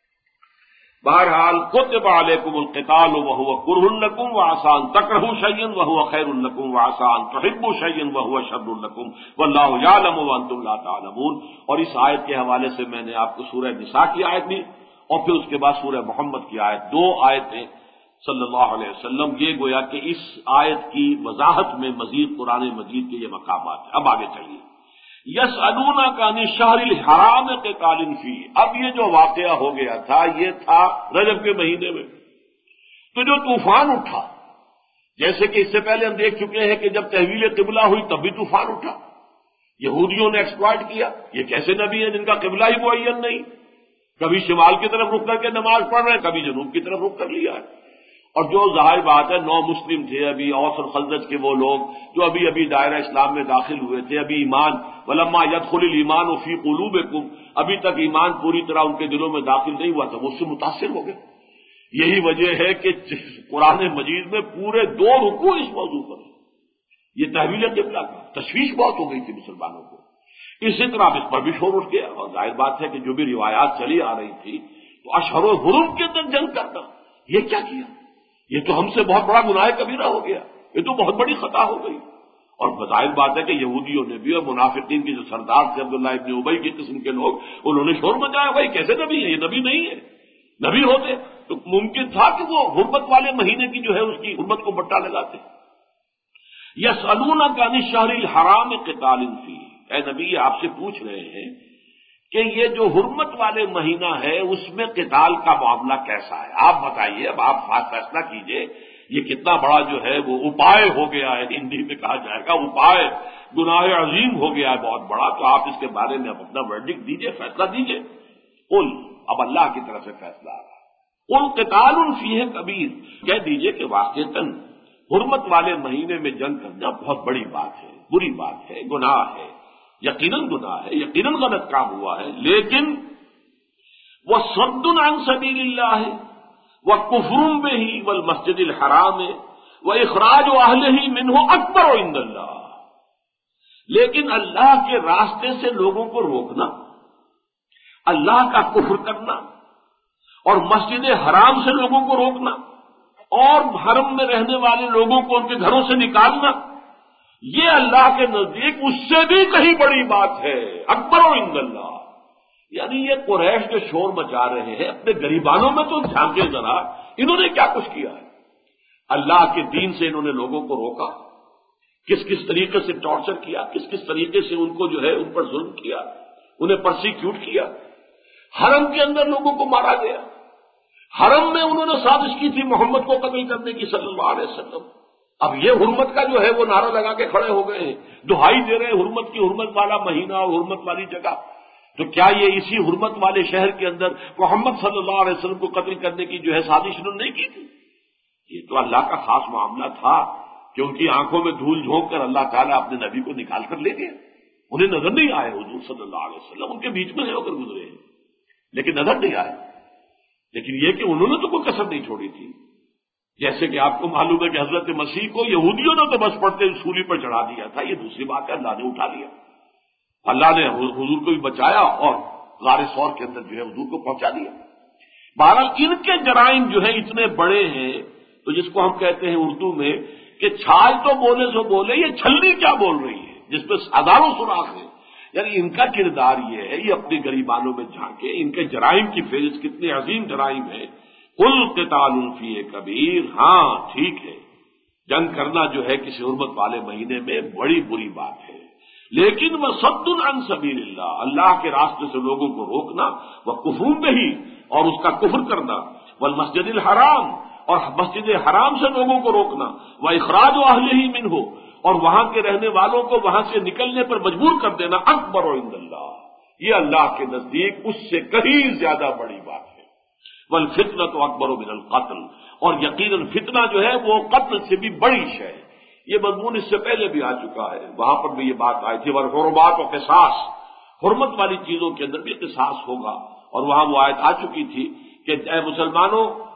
بہرحال کتب علیکم القتال وہو کرہ لکم وعسى ان تکرہوا شیئا وہو خیر لکم وعسى ان تحبوا شیئا وہو شر لکم واللہ یعلم وانتم لا تعلمون۔ اور اس آیت کے حوالے سے میں نے آپ کو سورہ نساء کی آیت دی اور پھر اس کے بعد سورہ محمد کی آیت، دو آیتیں صلی اللہ علیہ وسلم، یہ گویا کہ اس آیت کی وضاحت میں مزید قرآن مجید کے یہ مقامات ہیں۔ اب آگے چلیے، یسألونک عن الشہر الحرام قتال فیہ، اب یہ جو واقعہ ہو گیا تھا یہ تھا رجب کے مہینے میں، تو جو طوفان اٹھا، جیسے کہ اس سے پہلے ہم دیکھ چکے ہیں کہ جب تحویل قبلہ ہوئی تب بھی طوفان اٹھا، یہودیوں نے ایکسپلائٹ کیا، یہ کیسے نبی ہیں جن کا قبلہ ہی معین نہیں، کبھی شمال کی طرف رک کر کے نماز پڑھ رہے ہیں، کبھی جنوب کی طرف رک کر لیا ہے۔ اور جو ظاہر بات ہے نو مسلم تھے ابھی، اوس اور خزرج کے وہ لوگ جو ابھی ابھی دائرہ اسلام میں داخل ہوئے تھے، ابھی ایمان ولما يدخل الایمان فی قلوبکم، ابھی تک ایمان پوری طرح ان کے دلوں میں داخل نہیں ہوا تھا، وہ اس سے متاثر ہو گئے۔ یہی وجہ ہے کہ قرآن مجید میں پورے دو رکوع اس موضوع پر ہیں، یہ تحویل قبلہ کا تشویش بہت ہو گئی تھی مسلمانوں کو، اسی طرح اس پر بھی شور اٹھ گیا۔ اور ظاہر بات ہے کہ جو بھی روایات چلی آ رہی تھی تو اشہر و حرم کے اندر جنگ کرنا، یہ کیا کیا، یہ تو ہم سے بہت بڑا گناہ کبیرہ ہو گیا، یہ تو بہت بڑی خطا ہو گئی۔ اور بظاہر بات ہے کہ یہودیوں نے بھی اور منافقین کی جو سردار تھے عبداللہ ابن ابی کی قسم کے لوگ، انہوں نے شور مچایا، بھائی کیسے نبی ہے، یہ نبی نہیں ہے، نبی ہوتے تو ممکن تھا کہ وہ حرمت والے مہینے کی جو ہے اس کی حرمت کو بٹا لگاتے۔ یسألونک عن الشہر الحرام قتال فیہ، اے نبی آپ سے پوچھ رہے ہیں کہ یہ جو حرمت والے مہینہ ہے اس میں قتال کا معاملہ کیسا ہے، آپ بتائیے، اب آپ فیصلہ کیجئے، یہ کتنا بڑا جو ہے وہ اپائے ہو گیا ہے، ہندی میں کہا جائے گا اپائے، گناہ عظیم ہو گیا ہے بہت بڑا، تو آپ اس کے بارے میں اپنا ورڈکٹ دیجئے، فیصلہ دیجئے۔ قل، اب اللہ کی طرف سے فیصلہ آ رہا ہے، قل قتال فیہ کبیر، کہہ دیجئے کہ واقعتاً حرمت والے مہینے میں جنگ کرنا بہت بڑی بات ہے، بری بات ہے، گناہ ہے، یقیناً گناہ ہے، یقیناً غلط کام ہوا ہے، لیکن وہ صد عن سبیل اللہ وہ کفر بہ والمسجد الحرام و اخراج اہلہ منہ اکبر عند اللہ، لیکن اللہ کے راستے سے لوگوں کو روکنا، اللہ کا کفر کرنا اور مسجد حرام سے لوگوں کو روکنا اور حرم میں رہنے والے لوگوں کو ان کے گھروں سے نکالنا، یہ اللہ کے نزدیک اس سے بھی کہیں بڑی بات ہے، اکبر عند اللہ۔ یعنی یہ قریش جو شور مچا رہے ہیں اپنے گریبانوں میں تو جھانکے ذرا، انہوں نے کیا کچھ کیا ہے، اللہ کے دین سے انہوں نے لوگوں کو روکا، کس کس طریقے سے ٹارچر کیا، کس کس طریقے سے ان کو جو ہے ان پر ظلم کیا، انہیں پرسیکیوٹ کیا، حرم کے اندر لوگوں کو مارا گیا، حرم میں انہوں نے سازش کی تھی محمد کو قتل کرنے کی صلی اللہ علیہ وسلم۔ اب یہ حرمت کا جو ہے وہ نعرہ لگا کے کھڑے ہو گئے ہیں، دہائی دے رہے ہیں حرمت کی، حرمت والا مہینہ اور حرمت والی جگہ، تو کیا یہ اسی حرمت والے شہر کے اندر محمد صلی اللہ علیہ وسلم کو قتل کرنے کی جو ہے سازش انہوں نے نہیں کی تھی؟ یہ تو اللہ کا خاص معاملہ تھا کہ ان کی آنکھوں میں دھول جھونک کر اللہ تعالیٰ اپنے نبی کو نکال کر لے گئے، انہیں نظر نہیں آئے حضور صلی اللہ علیہ وسلم، ان کے بیچ میں ہو کر گزرے ہیں لیکن نظر نہیں آئے، لیکن یہ کہ انہوں نے تو کوئی کسر نہیں چھوڑی تھی۔ جیسے کہ آپ کو معلوم ہے کہ حضرت مسیح کو یہودیوں نے تو بس پڑتے سولی پر چڑھا دیا تھا، یہ دوسری بات ہے اللہ نے اٹھا لیا، اللہ نے حضور کو بھی بچایا اور غار ثور کے اندر جو ہے حضور کو پہنچا دیا۔ بہرحال ان کے جرائم جو ہیں اتنے بڑے ہیں، تو جس کو ہم کہتے ہیں اردو میں کہ چھال تو بولے سو بولے، یہ چھلنی کیا بول رہی ہے جس پہ ہزاروں سوراخ ہیں، یعنی ان کا کردار یہ ہے، یہ اپنی غریبانوں میں جھانکے، ان کے جرائم کی فہرست کتنے عظیم جرائم ہے۔ قل قتال فیہ کبیر، ہاں ٹھیک ہے، جنگ کرنا جو ہے کسی حرمت والے مہینے میں بڑی بری بات ہے، لیکن وہ صد عن سبیل اللہ، اللہ کے راستے سے لوگوں کو روکنا، وہ کفر بہ اور اس کا کفر کرنا، والمسجد الحرام اور مسجد حرام سے لوگوں کو روکنا، وہ اخراج اہلہ منہ اور وہاں کے رہنے والوں کو وہاں سے نکلنے پر مجبور کر دینا، اکبر عند اللہ، یہ اللہ کے نزدیک اس سے کہیں زیادہ بڑی بات ہے۔ والفتنۃ اکبر من القتل، اور یقیناً فتنہ جو ہے وہ قتل سے بھی بڑی شے ہے، یہ مضمون اس سے پہلے بھی آ چکا ہے، وہاں پر بھی یہ بات آئی تھی، والحرمات و قصاص، حرمت والی چیزوں کے اندر بھی قصاص ہوگا، اور وہاں وہ آیت آ چکی تھی کہ اے مسلمانوں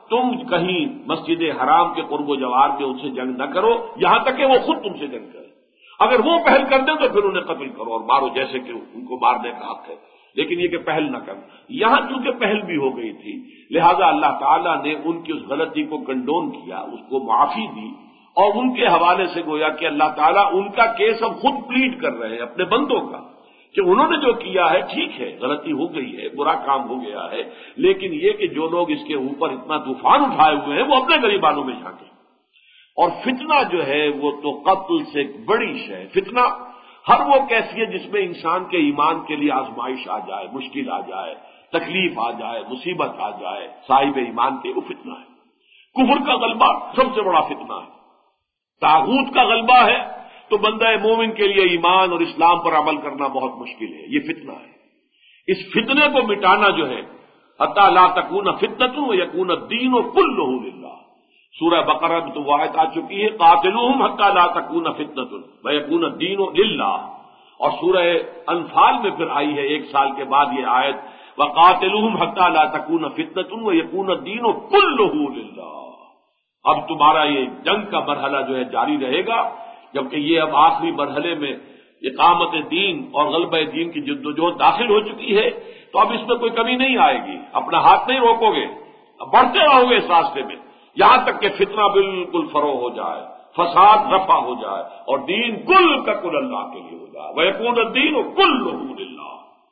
تم کہیں مسجد حرام کے قرب و جوار میں ان سے جنگ نہ کرو یہاں تک کہ وہ خود تم سے جنگ کرے. اگر وہ پہل کر دیں تو پھر انہیں قتل کرو اور مارو جیسے کہ ان کو مارنے کا حق ہے، لیکن یہ کہ پہل نہ کرنا. یہاں چونکہ پہل بھی ہو گئی تھی لہذا اللہ تعالیٰ نے ان کی اس غلطی کو کنڈون کیا، اس کو معافی دی، اور ان کے حوالے سے گویا کہ اللہ تعالیٰ ان کا کیس اب خود پلیڈ کر رہے ہیں اپنے بندوں کا کہ انہوں نے جو کیا ہے ٹھیک ہے، غلطی ہو گئی ہے، برا کام ہو گیا ہے، لیکن یہ کہ جو لوگ اس کے اوپر اتنا طوفان اٹھائے ہوئے ہیں وہ اپنے غریبانوں میں جھانکیں. اور فتنہ جو ہے وہ تو قتل سے بڑی شے. فتنہ ہر وہ کیفیت جس میں انسان کے ایمان کے لیے آزمائش آ جائے، مشکل آ جائے، تکلیف آ جائے، مصیبت آ جائے، صاحب ایمان کے وہ فتنہ ہے. کفر کا غلبہ سب سے بڑا فتنہ ہے. طاغوت کا غلبہ ہے تو بندہ مومن کے لیے ایمان اور اسلام پر عمل کرنا بہت مشکل ہے. یہ فتنہ ہے. اس فتنے کو مٹانا جو ہے حتی لا تکون فتنۃ ویکون الدین کلہ للہ. سورہ بقرہ میں تو وہ آیت آ چکی ہے قاتلوہم حتی لا تکون فتنۃ ویکون الدین للہ، اور سورہ انفال میں پھر آئی ہے ایک سال کے بعد یہ آیت وقاتلوہم حتی لا تکون فتنۃ ویکون الدین کلہ للہ. اب تمہارا یہ جنگ کا مرحلہ جو ہے جاری رہے گا، جبکہ یہ اب آخری مرحلے میں اقامت دین اور غلبہ دین کی جدوجہد داخل ہو چکی ہے، تو اب اس میں کوئی کمی نہیں آئے گی. اپنا ہاتھ نہیں روکو گے، اب بڑھتے رہو گے اس راستے میں یہاں تک کہ فتنہ بالکل فروغ ہو جائے، فساد رفع ہو جائے اور دین کل کا کل اللہ کے لیے ہو جائے. وَيَكُونَ الدِّينُ كُلُّهُ لِلَّهِ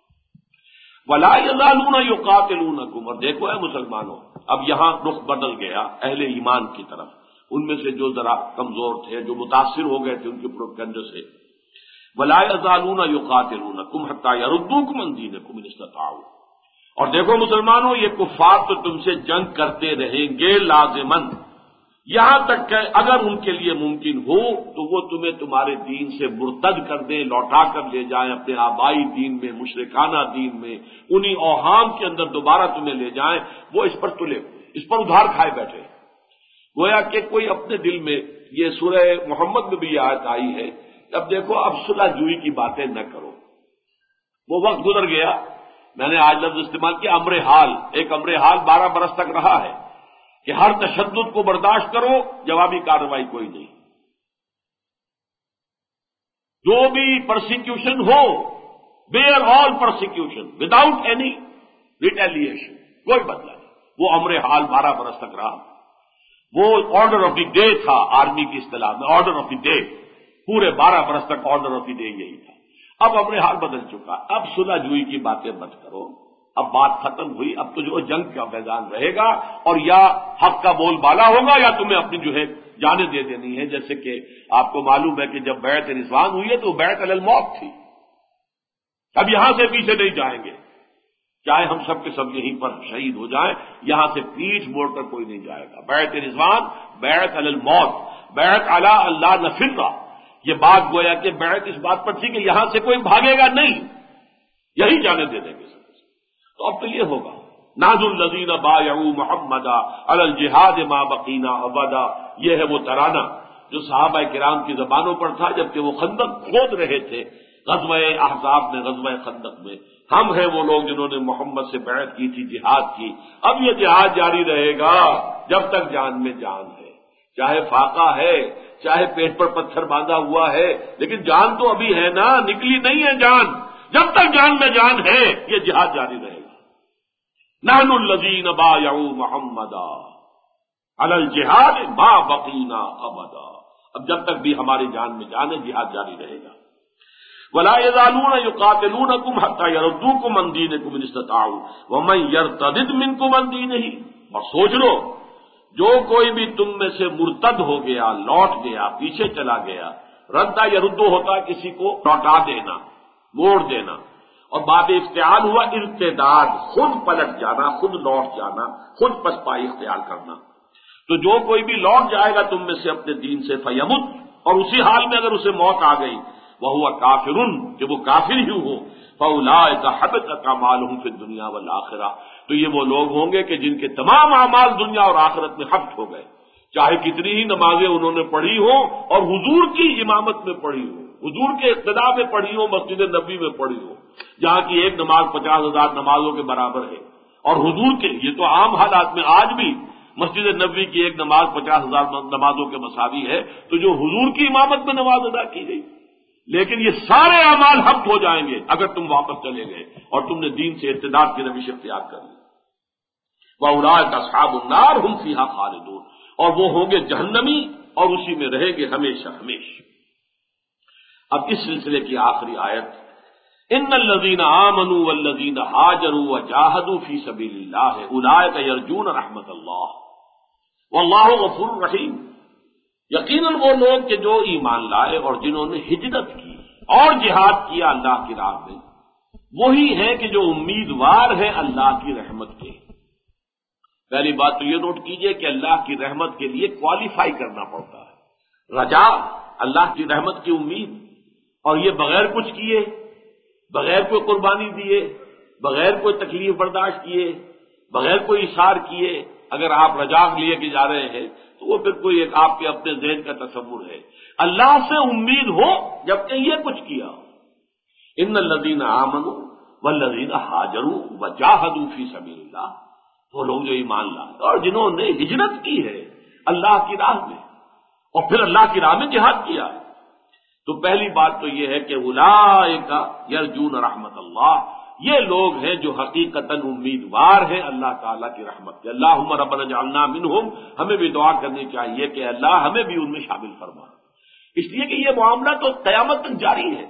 وَلَا يَزَالُونَ يُقَاتِلُونَكُمْ. اور دیکھو اے مسلمانوں، اب یہاں رخ بدل گیا اہل ایمان کی طرف. ان میں سے جو ذرا کمزور تھے، جو متاثر ہو گئے تھے ان کے پروپیگنڈے سے، وَلَا يَزَالُونَ يُقَاتِلُونَكُمْ حَتَّى يَرُدُّوكُمْ عَنْ دِينِكُمْ إِنِ اسْتَطَاعُوا. اور دیکھو مسلمانوں، یہ کفار تو تم سے جنگ کرتے رہیں گے لازماً، یہاں تک کہ اگر ان کے لیے ممکن ہو تو وہ تمہیں تمہارے دین سے مرتد کر دیں، لوٹا کر لے جائیں اپنے آبائی دین میں، مشرکانہ دین میں، انہی اوہام کے اندر دوبارہ تمہیں لے جائیں. وہ اس پر تلے اس پر ادھار کھائے بیٹھے. گویا کہ کوئی اپنے دل میں، یہ سورہ محمد میں بھی یہ آیت آئی ہے، اب دیکھو اب صلح جوئی کی باتیں نہ کرو. وہ وقت گزر گیا، میں نے آج لفظ استعمال کیا امر حال. ایک امر حال بارہ برس تک رہا ہے کہ ہر تشدد کو برداشت کرو، جوابی کارروائی کوئی نہیں. جو بھی پرسیکیوشن ہو، bear all persecution without any retaliation, کوئی بدلہ نہیں. وہ امر حال بارہ برس تک رہا. وہ آرڈر آف دی ڈے تھا آرمی کی اصطلاح میں، آرڈر آف دی ڈے. پورے بارہ برس تک آرڈر آف دی ڈے یہی تھا. اب امر حال بدل چکا. اب صلح جوئی کی باتیں مت کرو. اب بات ختم ہوئی. اب تو جو جنگ کا میدان رہے گا اور یا حق کا بول بالا ہوگا یا تمہیں اپنی جو ہے جانیں دے دینی ہے. جیسے کہ آپ کو معلوم ہے کہ جب بیعت رضوان ہوئی ہے تو بیعت علی الموت تھی. اب یہاں سے پیچھے نہیں جائیں گے، چاہے ہم سب کے سب یہیں پر شہید ہو جائیں، یہاں سے پیٹھ موڑ کر کوئی نہیں جائے گا. بیعت رضوان، بیعت علی الموت، بیعت علی اللہ نفر. یہ بات گویا کہ بیعت اس بات پر تھی کہ یہاں سے کوئی بھاگے گا نہیں، یہی جانے دے دیں گے. تو اب تو یہ ہوگا نازل الذین بایعوا محمدا علی الجہاد ما بقینا ابدا. یہ ہے وہ ترانہ جو صحابہ کرام کی زبانوں پر تھا جبکہ وہ خندق کھود رہے تھے غزوہ احزاب میں، غزوہ خندق میں. ہم ہیں وہ لوگ جنہوں نے محمد سے بیعت کی تھی، جہاد کی. اب یہ جہاد جاری رہے گا جب تک جان میں جان ہے، چاہے فاقہ ہے، چاہے پیٹ پر پتھر باندھا ہوا ہے، لیکن جان تو ابھی ہے نا، نکلی نہیں ہے جان. جب تک جان میں جان ہے یہ جہاد جاری رہے گا. نحن الذین بایعوا محمدا علی الجہاد ما بقینا ابدا. اب جب تک بھی ہماری جان میں جان ہے جہاد جاری رہے گا. ولا یزالون یقاتلونکم حتی یردوکم عن دینکم ان استطاعوا ومن یرتد منکم عن دینہ. اور سوچ لو، جو کوئی بھی تم میں سے مرتد ہو گیا، لوٹ گیا، پیچھے چلا گیا. ردہ یردو ہوتا کسی کو لوٹا دینا، موڑ دینا، اور باب افتعال ہوا ارتداد، خود پلٹ جانا، خود لوٹ جانا، خود پسپائی اختیار کرنا. تو جو کوئی بھی لوٹ جائے گا تم میں سے اپنے دین سے فیمت، اور اسی حال میں اگر اسے موت آ گئی وہو کافرن، کہ وہ کافر ہی ہو، فاولئک حبطت اعمالہم فی الدنیا والآخرہ. تو یہ وہ لوگ ہوں گے کہ جن کے تمام اعمال دنیا اور آخرت میں حبط ہو گئے، چاہے کتنی ہی نمازیں انہوں نے پڑھی ہوں اور حضور کی امامت میں پڑھی ہوں، حضور کے اقتداء میں پڑھی ہوں، مسجد نبی میں پڑھی ہوں جہاں کی ایک نماز پچاس ہزار نمازوں کے برابر ہے. اور حضور کے، یہ تو عام حالات میں آج بھی مسجد نبوی کی ایک نماز پچاس ہزار نمازوں کے مساوی ہے، تو جو حضور کی امامت میں نماز ادا کی گئی، لیکن یہ سارے اعمال حق ہو جائیں گے اگر تم واپس چلے گئے اور تم نے دین سے ارتداد کی روش اختیار کر لی۔ وَأُولَٰئِكَ أَصْحَابُ النَّارِ هُمْ فِيهَا خَالِدُونَ، اور وہ ہوں گے جہنمی اور اسی میں رہیں گے ہمیشہ ہمیشہ۔ اب اس سلسلے کی آخری آیت، ان الذین آمنوا والذین ہاجروا وجاہدوا فی سبیل اللہ اولئک یرجون رحمت اللہ واللہ غفور رحیم۔ یقیناً وہ لوگ کہ جو ایمان لائے اور جنہوں نے ہجرت کی اور جہاد کیا اللہ کی راہ میں، وہی ہے کہ جو امیدوار ہے اللہ کی رحمت کے۔ پہلی بات تو یہ نوٹ کیجئے کہ اللہ کی رحمت کے لیے کوالیفائی کرنا پڑتا ہے۔ رجا، اللہ کی رحمت کی امید، اور یہ بغیر کچھ کیے، بغیر کوئی قربانی دیے، بغیر کوئی تکلیف برداشت کیے، بغیر کوئی اشار کیے اگر آپ رجا لیے کے جا رہے ہیں تو وہ پھر کوئی ایک آپ کے اپنے ذہن کا تصور ہے۔ اللہ سے امید ہو جبکہ یہ کچھ کیا ہو۔ ان الذین آمنوا والذین ہاجروا وجاہدوا فی سبیل اللہ، وہ لوگ جو ایمان لائے اور جنہوں نے ہجرت کی ہے اللہ کی راہ میں اور پھر اللہ کی راہ میں جہاد کیا ہے۔ تو پہلی بات تو یہ ہے کہ اولئک یرجون رحمت اللہ، یہ لوگ ہیں جو حقیقتاً امیدوار ہیں اللہ تعالیٰ کی رحمت کے۔ اللہم ربنا اجعلنا منہم، ہمیں بھی دعا کرنی چاہیے کہ اللہ ہمیں بھی ان میں شامل فرما، اس لیے کہ یہ معاملہ تو قیامت تک جاری ہے۔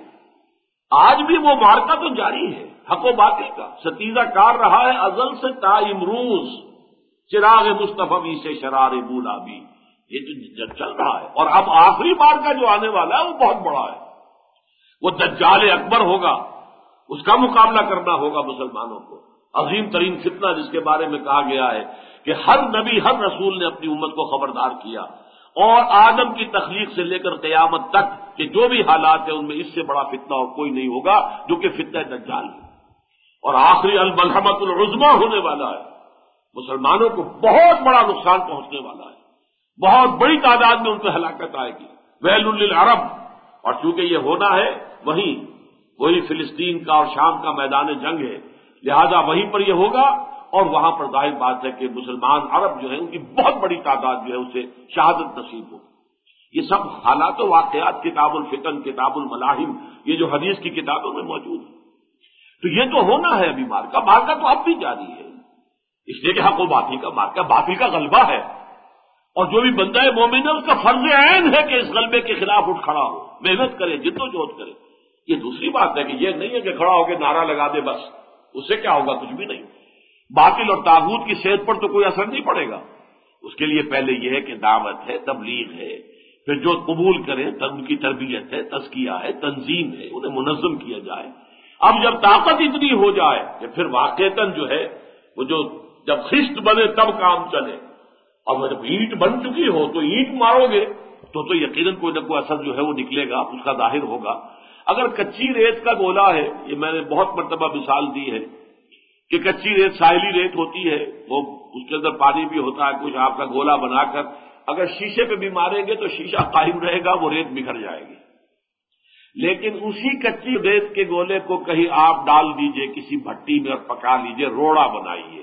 آج بھی وہ معرکہ تو جاری ہے حق و باطل کا، ستیزہ کار رہا ہے ازل سے تا امروز، چراغ مصطفی سے شرار بولابی، یہ تو جب چل رہا ہے۔ اور اب آخری بار کا جو آنے والا ہے وہ بہت بڑا ہے، وہ دجال اکبر ہوگا، اس کا مقابلہ کرنا ہوگا مسلمانوں کو۔ عظیم ترین فتنہ جس کے بارے میں کہا گیا ہے کہ ہر نبی ہر رسول نے اپنی امت کو خبردار کیا، اور آدم کی تخلیق سے لے کر قیامت تک کہ جو بھی حالات ہیں ان میں اس سے بڑا فتنہ اور کوئی نہیں ہوگا جو کہ فتنہ دجال ہے۔ اور آخری الملحمۃ العظمیٰ ہونے والا ہے، مسلمانوں کو بہت بڑا نقصان پہنچنے والا ہے، بہت بڑی تعداد میں ان پہ ہلاکت آئے گی۔ ویل للعرب، اور چونکہ یہ ہونا ہے وہیں وہی فلسطین کا اور شام کا میدان جنگ ہے، لہذا وہیں پر یہ ہوگا، اور وہاں پر ظاہر بات ہے کہ مسلمان عرب جو ہیں ان کی بہت بڑی تعداد جو ہے اسے شہادت نصیب ہوگی۔ یہ سب حالات و واقعات کتاب الفتن، کتاب الملاحم، یہ جو حدیث کی کتابوں میں موجود ہے۔ تو یہ تو ہونا ہے ابھی مارکا، مارکا تو اب بھی جاری ہے، اس لیے کہ حق و باطل کا مارکا، باطل کا غلبہ ہے، اور جو بھی بندہ مومن ہے اس کا فرض عین ہے کہ اس غلبے کے خلاف اٹھ کھڑا ہو، محنت کرے، جد و جہد کرے۔ یہ دوسری بات ہے کہ یہ نہیں ہے کہ کھڑا ہو کے نعرہ لگا دے بس، اس سے کیا ہوگا؟ کچھ بھی نہیں۔ باطل اور طاغوت کی صحت پر تو کوئی اثر نہیں پڑے گا، اس کے لیے پہلے یہ ہے کہ دعوت ہے، تبلیغ ہے، پھر جو قبول کریں ان کی تربیت ہے، تزکیہ ہے، تنظیم ہے، انہیں منظم کیا جائے۔ اب جب طاقت اتنی ہو جائے کہ پھر واقعتاً جو ہے وہ جو جب خشت بنے تب کام چلے، اور جب اینٹ بن چکی ہو تو اینٹ مارو گے تو تو یقیناً کوئی نہ کوئی اثر جو ہے وہ نکلے گا، اس کا ظاہر ہوگا۔ اگر کچی ریت کا گولا ہے، یہ میں نے بہت مرتبہ مثال دی ہے کہ کچی ریت ساحلی ریت ہوتی ہے، وہ اس کے اندر پانی بھی ہوتا ہے کچھ، آپ کا گولا بنا کر اگر شیشے پہ بھی ماریں گے تو شیشہ قائم رہے گا، وہ ریت بکھر جائے گی۔ لیکن اسی کچی ریت کے گولے کو کہیں آپ ڈال دیجئے کسی بھٹی میں اور پکا لیجئے، روڑا بنائیے،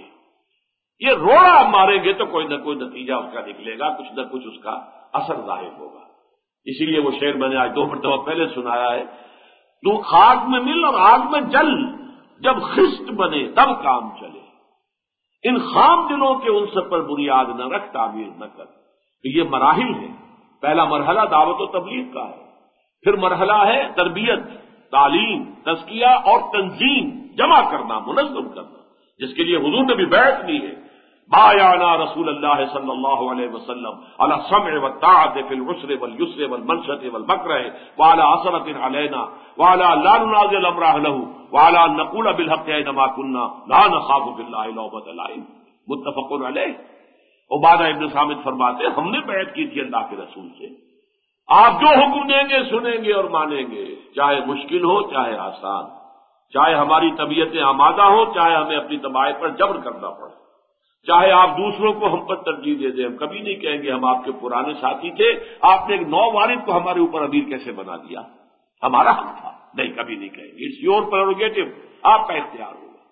یہ روڑا ماریں گے تو کوئی نہ کوئی نتیجہ اس کا نکلے گا، کچھ نہ کچھ اس کا اثر ظاہر ہوگا۔ اسی لیے وہ شعر میں نے آج دو مرتبہ پہلے سنایا ہے، تو خاک میں مل اور آگ میں جل، جب خشت بنے تب کام چلے، ان خام دلوں کے انصب پر بنیاد نہ رکھ، تعمیر نہ کر۔ تو یہ مراحل ہیں، پہلا مرحلہ دعوت و تبلیغ کا ہے، پھر مرحلہ ہے تربیت، تعلیم، تزکیہ اور تنظیم، جمع کرنا، منظم کرنا، جس کے لیے حضور نے بھی بیعت لی ہے، بایعنا رسول اللہ صلی اللہ علیہ وسلم علی السمع والطاعۃ فی العسر والیسر والمنشۃ والمکرہ وعلی عثرۃ علینا وعلی لا ننازع الامر اہلہ وعلی ان نقول بالحق اینما کنا لا نخاف فی اللہ لومۃ لائم، متفق علیہ۔ عبادہ ابن صامت فرماتے ہم نے بیعت کی تھی اللہ کے رسول سے، آپ جو حکم دیں گے سنیں گے اور مانیں گے، چاہے مشکل ہو چاہے آسان، چاہے ہماری طبیعتیں آمادہ ہو چاہے ہمیں اپنی طباع پر جبر کرنا پڑے، چاہے آپ دوسروں کو ہم پر ترجیح دے دیں، ہم کبھی نہیں کہیں گے ہم آپ کے پرانے ساتھی تھے، آپ نے ایک نو والد کو ہمارے اوپر امیر کیسے بنا دیا، ہمارا حق تھا، نہیں کبھی نہیں کہیں گے، اٹس یور پریروگیٹو، آپ کا اختیار ہوگا۔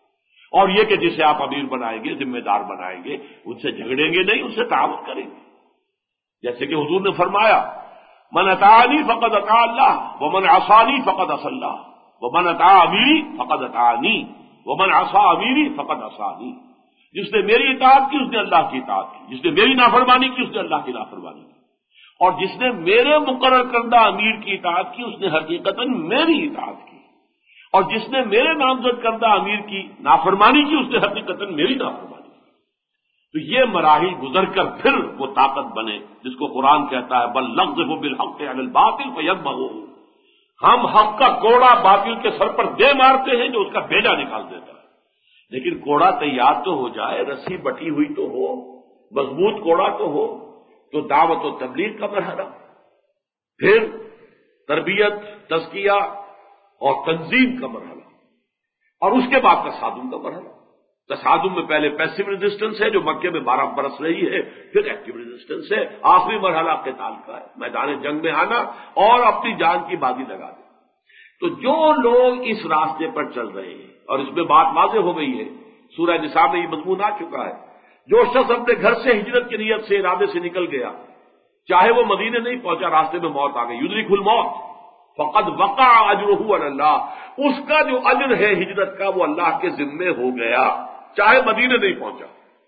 اور یہ کہ جسے آپ امیر بنائیں گے، ذمہ دار بنائیں گے، ان سے جھگڑیں گے نہیں، ان سے تعاون کریں گے. جیسے کہ حضور نے فرمایا من اطاعنی فقد اطاع اللہ ومن عصانی فقد عصی اللہ ومن اطاع امیری فقد اطاعنی ومن عصی امیری فقد عصانی. جس نے میری اطاعت کی اس نے اللہ کی اطاعت کی، جس نے میری نافرمانی کی اس نے اللہ کی نافرمانی کی، اور جس نے میرے مقرر کردہ امیر کی اطاعت کی اس نے حقیقتاً میری اطاعت کی، اور جس نے میرے نامزد کردہ امیر کی نافرمانی کی اس نے حقیقتاً میری نافرمانی کی. تو یہ مراحل گزر کر پھر وہ طاقت بنے جس کو قرآن کہتا ہے بل نقذف بالحق علی الباطل فیدمغہ، ہم حق کا کوڑا باطل کے سر پر دے مارتے ہیں جو اس کا بیجا نکال دیتا ہے. لیکن کوڑا تیار تو ہو جائے، رسی بٹی ہوئی تو ہو، مضبوط کوڑا تو ہو. تو دعوت و تبلیغ کا مرحلہ، پھر تربیت، تزکیہ اور تنظیم کا مرحلہ، اور اس کے بعد تصادم کا مرحلہ. تصادم میں پہلے پیسو ریزسٹنس ہے جو مکے میں بارہ برس رہی ہے، پھر ایکٹیو ریزسٹنس ہے، آخری مرحلہ قتال کا ہے، میدان جنگ میں آنا اور اپنی جان کی بازی لگا دیں. تو جو لوگ اس راستے پر چل رہے ہیں، اور اس میں بات واضح ہو گئی ہے، سورہ نساء میں یہ مضمون آ چکا ہے، جو شخص اپنے گھر سے ہجرت کی نیت سے ارادے سے نکل گیا، چاہے وہ مدینے نہیں پہنچا، راستے میں موت آ گئی، یدرک الموت فقد وقع اجرہ علی اللہ، اس کا جو اجر ہے ہجرت کا وہ اللہ کے ذمے ہو گیا، چاہے مدینے نہیں پہنچا.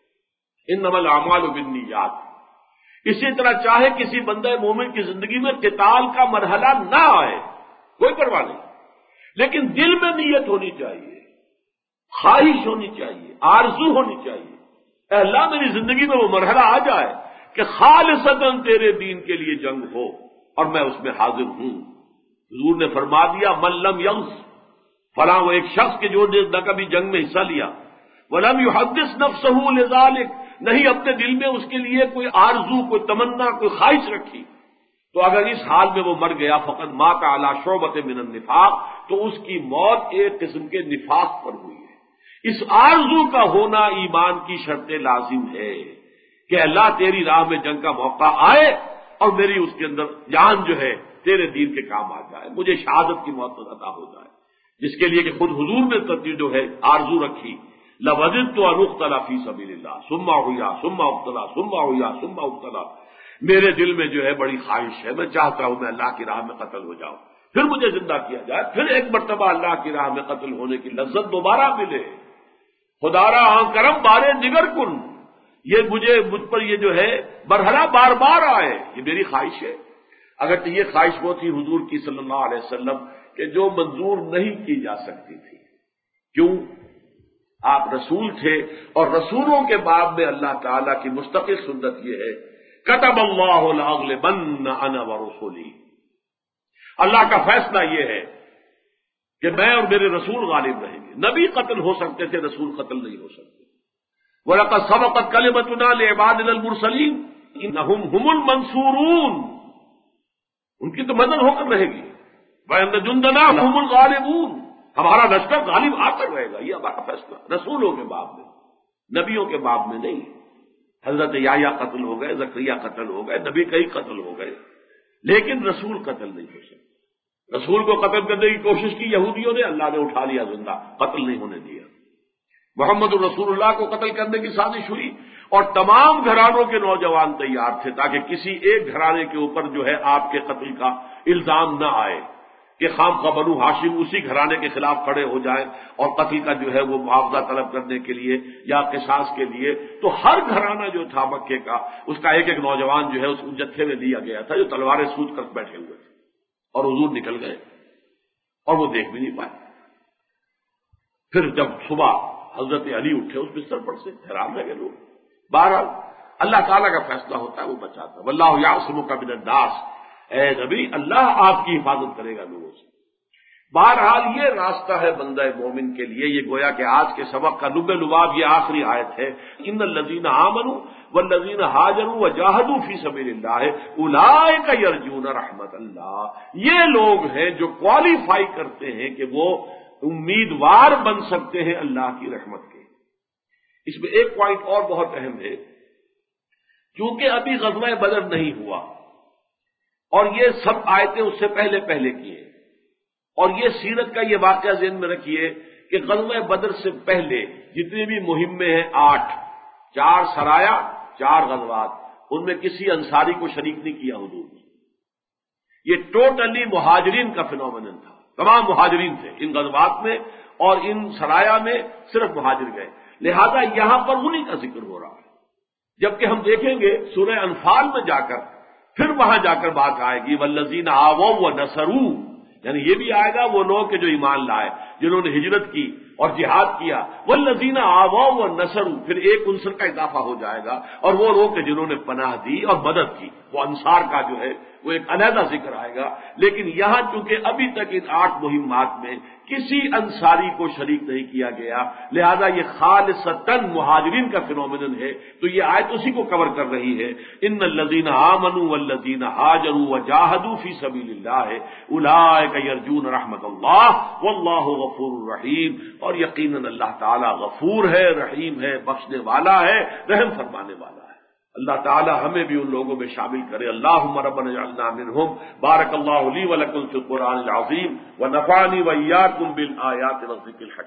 انما الاعمال بالنیات. اسی طرح چاہے کسی بندہ مومن کی زندگی میں قتال کا مرحلہ نہ آئے، کوئی پرواہ نہیں، لیکن دل میں نیت ہونی چاہیے، خواہش ہونی چاہیے، آرزو ہونی چاہیے. اے اللہ میری زندگی میں وہ مرحلہ آ جائے کہ خالصتاً تیرے دین کے لیے جنگ ہو اور میں اس میں حاضر ہوں. حضور نے فرما دیا من لم یغز، فلاں وہ ایک شخص کے جو نہ کبھی جنگ میں حصہ لیا، ولم یحدث نفسہ لذلک، نہیں اپنے دل میں اس کے لیے کوئی آرزو، کوئی تمنا، کوئی خواہش رکھی، تو اگر اس حال میں وہ مر گیا فقط مات علی شعبۃ من النفاق، تو اس کی موت ایک قسم کے نفاق پر ہوئی ہے. اس آرزو کا ہونا ایمان کی شرط لازم ہے کہ اللہ تیری راہ میں جنگ کا موقع آئے اور میری اس کے اندر جان جو ہے تیرے دین کے کام آ جائے، مجھے شہادت کی موت عطا ہو جائے. جس کے لیے کہ خود حضور نے ترتیب جو ہے آرزو رکھی، لوجدت ان اقتل فی سبیل اللہ ثم احیا ثم ابتلا ثم احیا ثم ابتلا، میرے دل میں جو ہے بڑی خواہش ہے، میں چاہتا ہوں میں اللہ کی راہ میں قتل ہو جاؤں، پھر مجھے زندہ کیا جائے، پھر ایک مرتبہ اللہ کی راہ میں قتل ہونے کی لذت دوبارہ ملے. خدارا آن کرم بارے نگر کن، یہ مجھے مجھ پر یہ جو ہے مرحلہ بار بار آئے، یہ میری خواہش ہے. اگر یہ خواہش وہ تھی حضور کی صلی اللہ علیہ وسلم کہ جو منظور نہیں کی جا سکتی تھی. کیوں؟ آپ رسول تھے، اور رسولوں کے باب میں اللہ تعالیٰ کی مستقل سنت یہ ہے کتب اللہ لاغلبن انا ورسلی، اللہ کا فیصلہ یہ ہے کہ میں اور میرے رسول غالب رہیں گے. نبی قتل ہو سکتے تھے، رسول قتل نہیں ہو سکتے. وَلَقَدْ سَبَقَتْ كَلِمَتُنَا لِعِبَادِنَا الْمُرْسَلِينَ إِنَّهُمْ هُمُ الْمَنْصُورُونَ، ان کی تو مدد ہو کر رہے گی. وَإِنَّ جُنْدَنَا هُمُ الْغَالِبُونَ، ہمارا لشکر غالب آ کر رہے گا. یہ ہمارا فیصلہ رسولوں کے باب میں، نبیوں کے باب میں نہیں. حضرت یحییٰ قتل ہو گئے، زکریا قتل ہو گئے، نبی کئی قتل ہو گئے، لیکن رسول قتل نہیں ہو سکتے. رسول کو قتل کرنے کی کوشش کی یہودیوں نے، اللہ نے اٹھا لیا زندہ، قتل نہیں ہونے دیا. محمد الرسول اللہ کو قتل کرنے کی سازش ہوئی اور تمام گھرانوں کے نوجوان تیار تھے تاکہ کسی ایک گھرانے کے اوپر جو ہے آپ کے قتل کا الزام نہ آئے کہ خام خواہ بنو ہاشم اسی گھرانے کے خلاف کھڑے ہو جائیں اور قتل کا جو ہے وہ معاوضہ طلب کرنے کے لیے یا قصاص کے لیے. تو ہر گھرانہ جو تھا مکے کا، اس کا ایک ایک نوجوان جو ہے اس جتھے میں دیا گیا تھا جو تلواریں سوت کر بیٹھے ہوئے تھے. اور حضور نکل گئے اور وہ دیکھ بھی نہیں پائے. پھر جب صبح حضرت علی اٹھے اس بستر پر سے، حیران رہ گئے لوگ. بہرحال اللہ تعالیٰ کا فیصلہ ہوتا ہے، وہ بچاتا ہے. واللہ یعصمک من الناس، اے نبی اللہ آپ کی حفاظت کرے گا لوگوں سے. بہرحال یہ راستہ ہے بندہ مومن کے لیے. یہ گویا کہ آج کے سبق کا لب لباب یہ آخری آیت ہے. ان الذین آمنوا والذین ہاجروا وجاہدوا فی سبیل اللہ اولئک یرجون رحمت اللہ. یہ لوگ ہیں جو کوالیفائی کرتے ہیں کہ وہ امیدوار بن سکتے ہیں اللہ کی رحمت کے. اس میں ایک پوائنٹ اور بہت اہم ہے، کیونکہ ابھی غزوہ بدر نہیں ہوا اور یہ سب آیتیں اس سے پہلے پہلے کی ہیں، اور یہ سیرت کا یہ واقعہ ذہن میں رکھیے کہ غزوہ بدر سے پہلے جتنی بھی مہمیں ہیں آٹھ، چار سرایا، چار غزوات، ان میں کسی انصاری کو شریک نہیں کیا حضور نے. یہ ٹوٹلی مہاجرین کا فنومینن تھا، تمام مہاجرین تھے ان غزوات میں، اور ان سرایا میں صرف مہاجر گئے. لہذا یہاں پر انہی کا ذکر ہو رہا ہے. جبکہ ہم دیکھیں گے سورہ انفال میں جا کر پھر وہاں جا کر بات آئے گی والذین آووا ونصروا، یعنی یہ بھی آئے گا وہ لوگ کہ جو ایمان لائے، جنہوں نے ہجرت کی اور جہاد کیا. والذین آووا ونصروا، پھر ایک عنصر کا اضافہ ہو جائے گا، اور وہ لوگ کہ جنہوں نے پناہ دی اور مدد کی. وہ انصار کا جو ہے وہ ایک علیحدہ ذکر آئے گا. لیکن یہاں چونکہ ابھی تک ان آٹھ مہمات میں کسی انصاری کو شریک نہیں کیا گیا، لہذا یہ خالصتاً مہاجرین کا فنومینن ہے، تو یہ آیت اسی کو کور کر رہی ہے. ان الذین آمنوا والذین ہاجروا وجاہدوا فی سبیل اللہ اولئک یرجون رحمت اللہ واللہ غفور رحیم. اور یقیناً اللہ تعالی غفور ہے، رحیم ہے، بخشنے والا ہے، رحم فرمانے والا ہے. اللہ تعالی ہمیں بھی ان لوگوں میں شامل کرے. اللہم ربنا اجعلنا منہم. بارک اللہ لی ولکم فی القرآن العظیم ونفعنی وإیاکم بالآیات والذکر الحکیم.